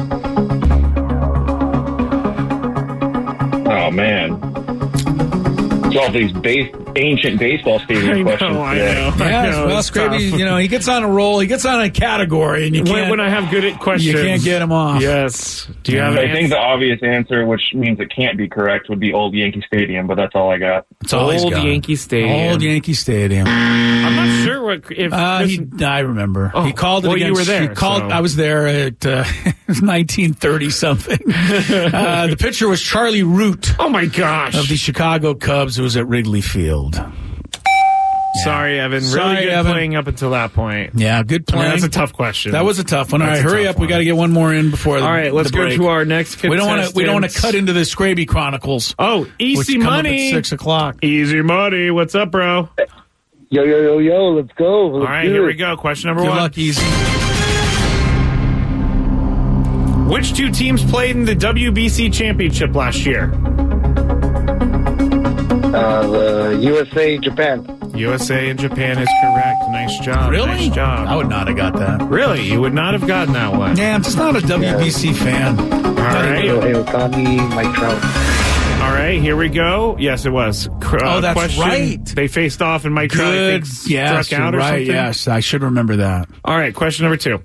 Speaker 18: oh man, it's all these base, ancient baseball stadium
Speaker 8: I know,
Speaker 18: questions.
Speaker 8: I
Speaker 18: today.
Speaker 8: know. I
Speaker 7: Yes,
Speaker 8: know,
Speaker 7: well,
Speaker 8: it's
Speaker 7: Scraby,
Speaker 8: tough.
Speaker 7: you know, he gets on a roll. He gets on a category, and you
Speaker 8: When,
Speaker 7: can't.
Speaker 8: when I have good at questions,
Speaker 7: you can't get him off.
Speaker 8: Yes. Do you have an
Speaker 18: I think
Speaker 8: answer?
Speaker 18: the obvious answer, which means it can't be correct, would be Old Yankee Stadium, but that's all I got.
Speaker 7: It's all he's
Speaker 8: Old
Speaker 7: got.
Speaker 8: Yankee Stadium.
Speaker 7: Old Yankee Stadium.
Speaker 8: I'm not sure what if
Speaker 7: Uh,
Speaker 8: this-
Speaker 7: he, I remember.
Speaker 8: Oh,
Speaker 7: he called it
Speaker 8: well, you
Speaker 7: against.
Speaker 8: were there,
Speaker 7: He called.
Speaker 8: so-
Speaker 7: I was there at uh, nineteen thirty something. uh, the pitcher was Charlie Root
Speaker 8: Oh my gosh!
Speaker 7: of the Chicago Cubs, who was at Wrigley Field.
Speaker 8: Sorry, Evan.
Speaker 7: Sorry,
Speaker 8: really good
Speaker 7: Evan.
Speaker 8: playing up until that point.
Speaker 7: Yeah, good
Speaker 8: I mean,
Speaker 7: playing.
Speaker 8: that's a tough question.
Speaker 7: That was a tough one. All
Speaker 8: That's
Speaker 7: right,
Speaker 8: a
Speaker 7: hurry
Speaker 8: tough
Speaker 7: up. We
Speaker 8: one.
Speaker 7: got to get one more in before.
Speaker 8: All right,
Speaker 7: the,
Speaker 8: let's
Speaker 7: the
Speaker 8: go
Speaker 7: break.
Speaker 8: to our next
Speaker 7: We don't want to. We don't want to
Speaker 8: contestant.
Speaker 7: cut into the Scraby Chronicles.
Speaker 8: Oh,
Speaker 7: which
Speaker 8: easy
Speaker 7: come up
Speaker 8: money.
Speaker 7: at six o'clock.
Speaker 8: Easy money. What's up, bro?
Speaker 19: Yo, yo, yo, yo, let's go. Let's
Speaker 8: All right,
Speaker 19: do
Speaker 8: here
Speaker 19: it.
Speaker 8: we go. Question number
Speaker 7: Good
Speaker 8: one.
Speaker 7: luck, easy.
Speaker 8: Which two teams played in the W B C championship last year?
Speaker 19: Uh, the U S A, Japan.
Speaker 8: U S A and Japan is correct. Nice job.
Speaker 7: Really?
Speaker 8: Nice job.
Speaker 7: I would not have got that.
Speaker 8: Really? You would not have gotten that one.
Speaker 7: Yeah, I'm just not a W B C fan.
Speaker 8: All right.
Speaker 19: Hey, Otani, Mike Trout.
Speaker 8: All right, here we go. Yes, it was. Cr-
Speaker 7: Oh,
Speaker 8: uh,
Speaker 7: that's
Speaker 8: question,
Speaker 7: right.
Speaker 8: They faced off, and Mike Trout, I
Speaker 7: Good.
Speaker 8: think,
Speaker 7: Yes,
Speaker 8: struck out
Speaker 7: you're
Speaker 8: or
Speaker 7: right.
Speaker 8: something.
Speaker 7: Yes, I should remember that.
Speaker 8: All right, question number two.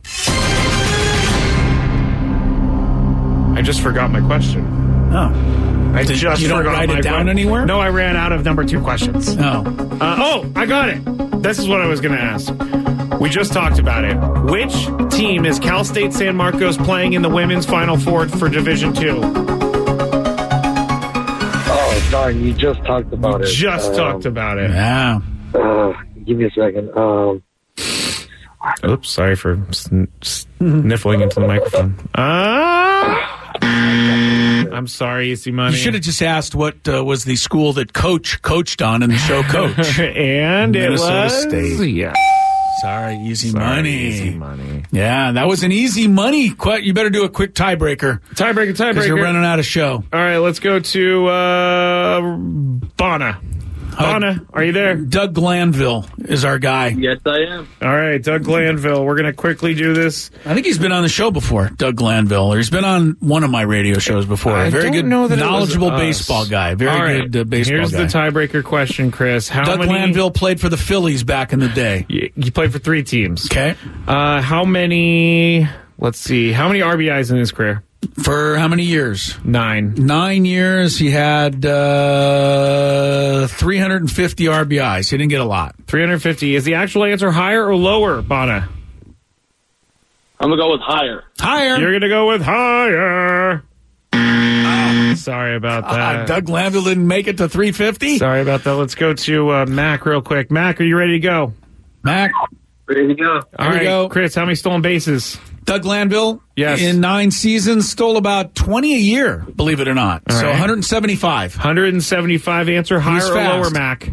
Speaker 8: I just forgot my question.
Speaker 7: Oh.
Speaker 8: I
Speaker 7: Did-
Speaker 8: just
Speaker 7: you don't
Speaker 8: forgot
Speaker 7: write it
Speaker 8: my
Speaker 7: down
Speaker 8: que-
Speaker 7: anywhere?
Speaker 8: No, I ran out of number two questions.
Speaker 7: Oh.
Speaker 8: Uh, oh, I got it. This is what I was going to ask. We just talked about it. Which team is Cal State San Marcos playing in the women's Final Four for Division Two?
Speaker 19: Oh, darn, you just talked about it.
Speaker 8: Just
Speaker 19: Um,
Speaker 8: talked about it.
Speaker 7: Yeah.
Speaker 19: Uh, give me a second. Um,
Speaker 8: Oops, sorry for sn- sniffling into the microphone. Uh, I'm sorry, Easy Money.
Speaker 7: You should have just asked what uh, was the school that Coach coached on in the show Coach.
Speaker 8: and
Speaker 7: Minnesota
Speaker 8: it was
Speaker 7: State.
Speaker 8: Yeah.
Speaker 7: Sorry, easy
Speaker 8: Sorry,
Speaker 7: money.
Speaker 8: Easy money.
Speaker 7: Yeah, that was an easy money. Qu- You better do a quick tiebreaker.
Speaker 8: Tiebreaker, tiebreaker.
Speaker 7: Because you're running out of show.
Speaker 8: All right, let's go to uh, Bonna. Bonna, are you there?
Speaker 7: Doug Glanville is our guy.
Speaker 20: Yes, I am.
Speaker 8: All right, Doug Glanville. We're going to quickly do this.
Speaker 7: I think he's been on the show before, Doug Glanville, or he's been on one of my radio shows before.
Speaker 8: I
Speaker 7: Very
Speaker 8: don't
Speaker 7: good,
Speaker 8: know that it was
Speaker 7: knowledgeable
Speaker 8: us.
Speaker 7: baseball guy. Very
Speaker 8: All right,
Speaker 7: good uh, baseball
Speaker 8: here's
Speaker 7: guy.
Speaker 8: the tiebreaker question, Chris. How
Speaker 7: Doug
Speaker 8: many...
Speaker 7: Glanville played for the Phillies back in the day.
Speaker 8: He he played for three teams.
Speaker 7: Okay.
Speaker 8: Uh, how many... Let's see. How many R B Is in his career?
Speaker 7: For how many years?
Speaker 8: Nine.
Speaker 7: Nine years. He had uh, three hundred fifty R B Is. He didn't get a lot.
Speaker 8: three hundred fifty. Is the actual answer higher or lower, Bonna?
Speaker 20: I'm going to go with higher.
Speaker 7: Higher.
Speaker 8: You're going to go with higher. Oh, sorry about that.
Speaker 7: Uh, Doug Glanville didn't make it to three hundred fifty?
Speaker 8: Sorry about that. Let's go to uh, Mac real quick. Mac, are you ready to go?
Speaker 7: Mac?
Speaker 20: Ready to go.
Speaker 8: All
Speaker 7: Here we
Speaker 8: right,
Speaker 7: go.
Speaker 8: Chris, how many stolen bases?
Speaker 7: Doug Glanville,
Speaker 8: Yes.
Speaker 7: in nine seasons, stole about twenty a year, believe it or not.
Speaker 8: All
Speaker 7: so
Speaker 8: right.
Speaker 7: one hundred seventy-five.
Speaker 8: one hundred seventy-five answer, higher
Speaker 7: He's
Speaker 8: or
Speaker 7: fast.
Speaker 8: lower, Mac?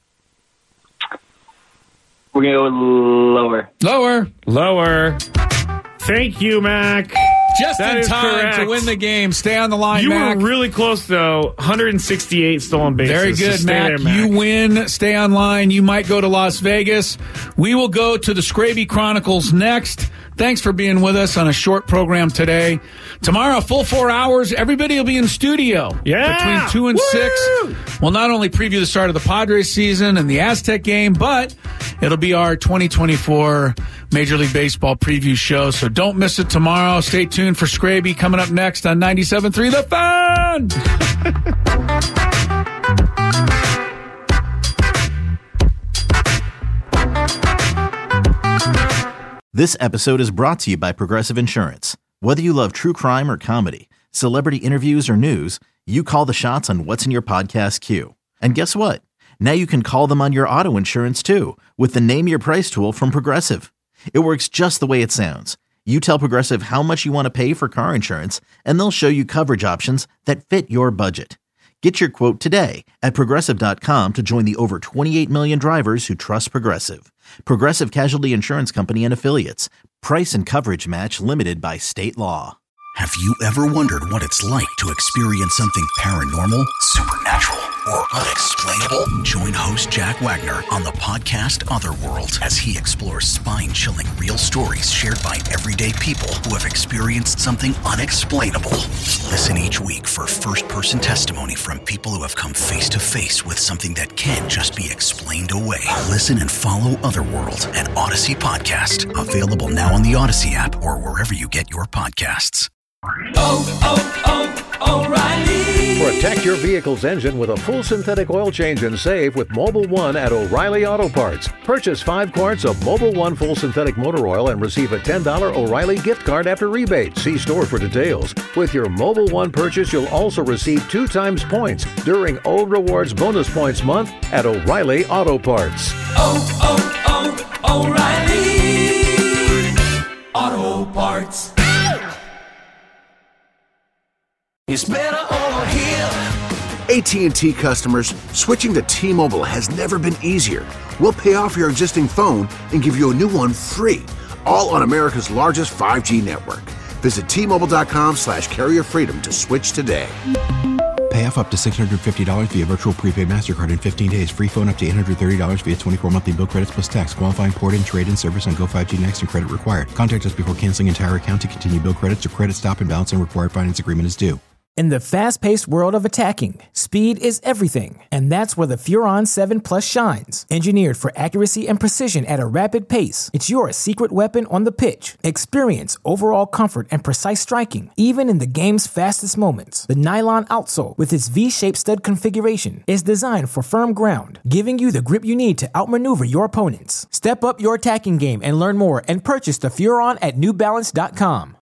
Speaker 20: We're going to go with lower.
Speaker 7: Lower.
Speaker 8: Lower. Thank you, Mac.
Speaker 7: Just
Speaker 8: That
Speaker 7: in
Speaker 8: is
Speaker 7: time
Speaker 8: correct.
Speaker 7: to win the game. Stay on the line,
Speaker 8: You
Speaker 7: Mac.
Speaker 8: were really close, though. one hundred sixty-eight stolen bases.
Speaker 7: Very
Speaker 8: So
Speaker 7: good,
Speaker 8: stay
Speaker 7: Mac.
Speaker 8: there, Mac.
Speaker 7: You win. Stay online. You might go to Las Vegas. We will go to the Scraby Chronicles next. Thanks for being with us on a short program today. Tomorrow, full four hours. Everybody will be in studio.
Speaker 8: Yeah.
Speaker 7: Between two and
Speaker 8: Woo!
Speaker 7: six. We'll not only preview the start of the Padres season and the Aztec game, but it'll be our twenty twenty-four Major League Baseball preview show. So don't miss it tomorrow. Stay tuned for Scraby coming up next on ninety-seven point three The Fan.
Speaker 5: This episode is brought to you by Progressive Insurance. Whether you love true crime or comedy, celebrity interviews or news, you call the shots on what's in your podcast queue. And guess what? Now you can call them on your auto insurance too with the Name Your Price tool from Progressive. It works just the way it sounds. You tell Progressive how much you want to pay for car insurance, and they'll show you coverage options that fit your budget. Get your quote today at Progressive dot com to join the over twenty-eight million drivers who trust Progressive. Progressive Casualty Insurance Company and Affiliates. Price and coverage match limited by state law.
Speaker 4: Have you ever wondered what it's like to experience something paranormal, supernatural, or unexplainable? Join host Jack Wagner on the podcast Otherworld as he explores spine-chilling real stories shared by everyday people who have experienced something unexplainable. Listen each week for first-person testimony from people who have come face-to-face with something that can't just be explained away. Listen and follow Otherworld, an Odyssey podcast, available now on the Odyssey app or wherever you get your podcasts.
Speaker 21: Oh, oh, oh, O'Reilly.
Speaker 22: Protect your vehicle's engine with a full synthetic oil change and save with Mobil one at O'Reilly Auto Parts. Purchase five quarts of Mobil one full synthetic motor oil and receive a ten dollars O'Reilly gift card after rebate. See store for details. With your Mobil one purchase, you'll also receive two times points during O Rewards Bonus Points Month at O'Reilly Auto Parts.
Speaker 21: Oh, oh, oh, O'Reilly Auto Parts. It's better over here.
Speaker 2: A T and T customers, switching to T-Mobile has never been easier. We'll pay off your existing phone and give you a new one free, all on America's largest five G network. Visit T-Mobile.com slash carrier freedom to switch today.
Speaker 3: Pay off up to six hundred fifty dollars via virtual prepaid MasterCard in fifteen days. Free phone up to eight hundred thirty dollars via twenty-four monthly bill credits plus tax. Qualifying port-in, trade-in service on Go five G Next and credit required. Contact us before canceling entire account to continue bill credits or credit stop and balance and required finance agreement is due.
Speaker 23: In the fast-paced world of attacking, speed is everything, and that's where the Furon seven Plus shines. Engineered for accuracy and precision at a rapid pace, it's your secret weapon on the pitch. Experience overall comfort and precise striking, even in the game's fastest moments. The nylon outsole, with its V-shaped stud configuration, is designed for firm ground, giving you the grip you need to outmaneuver your opponents. Step up your attacking game and learn more and purchase the Furon at New Balance dot com.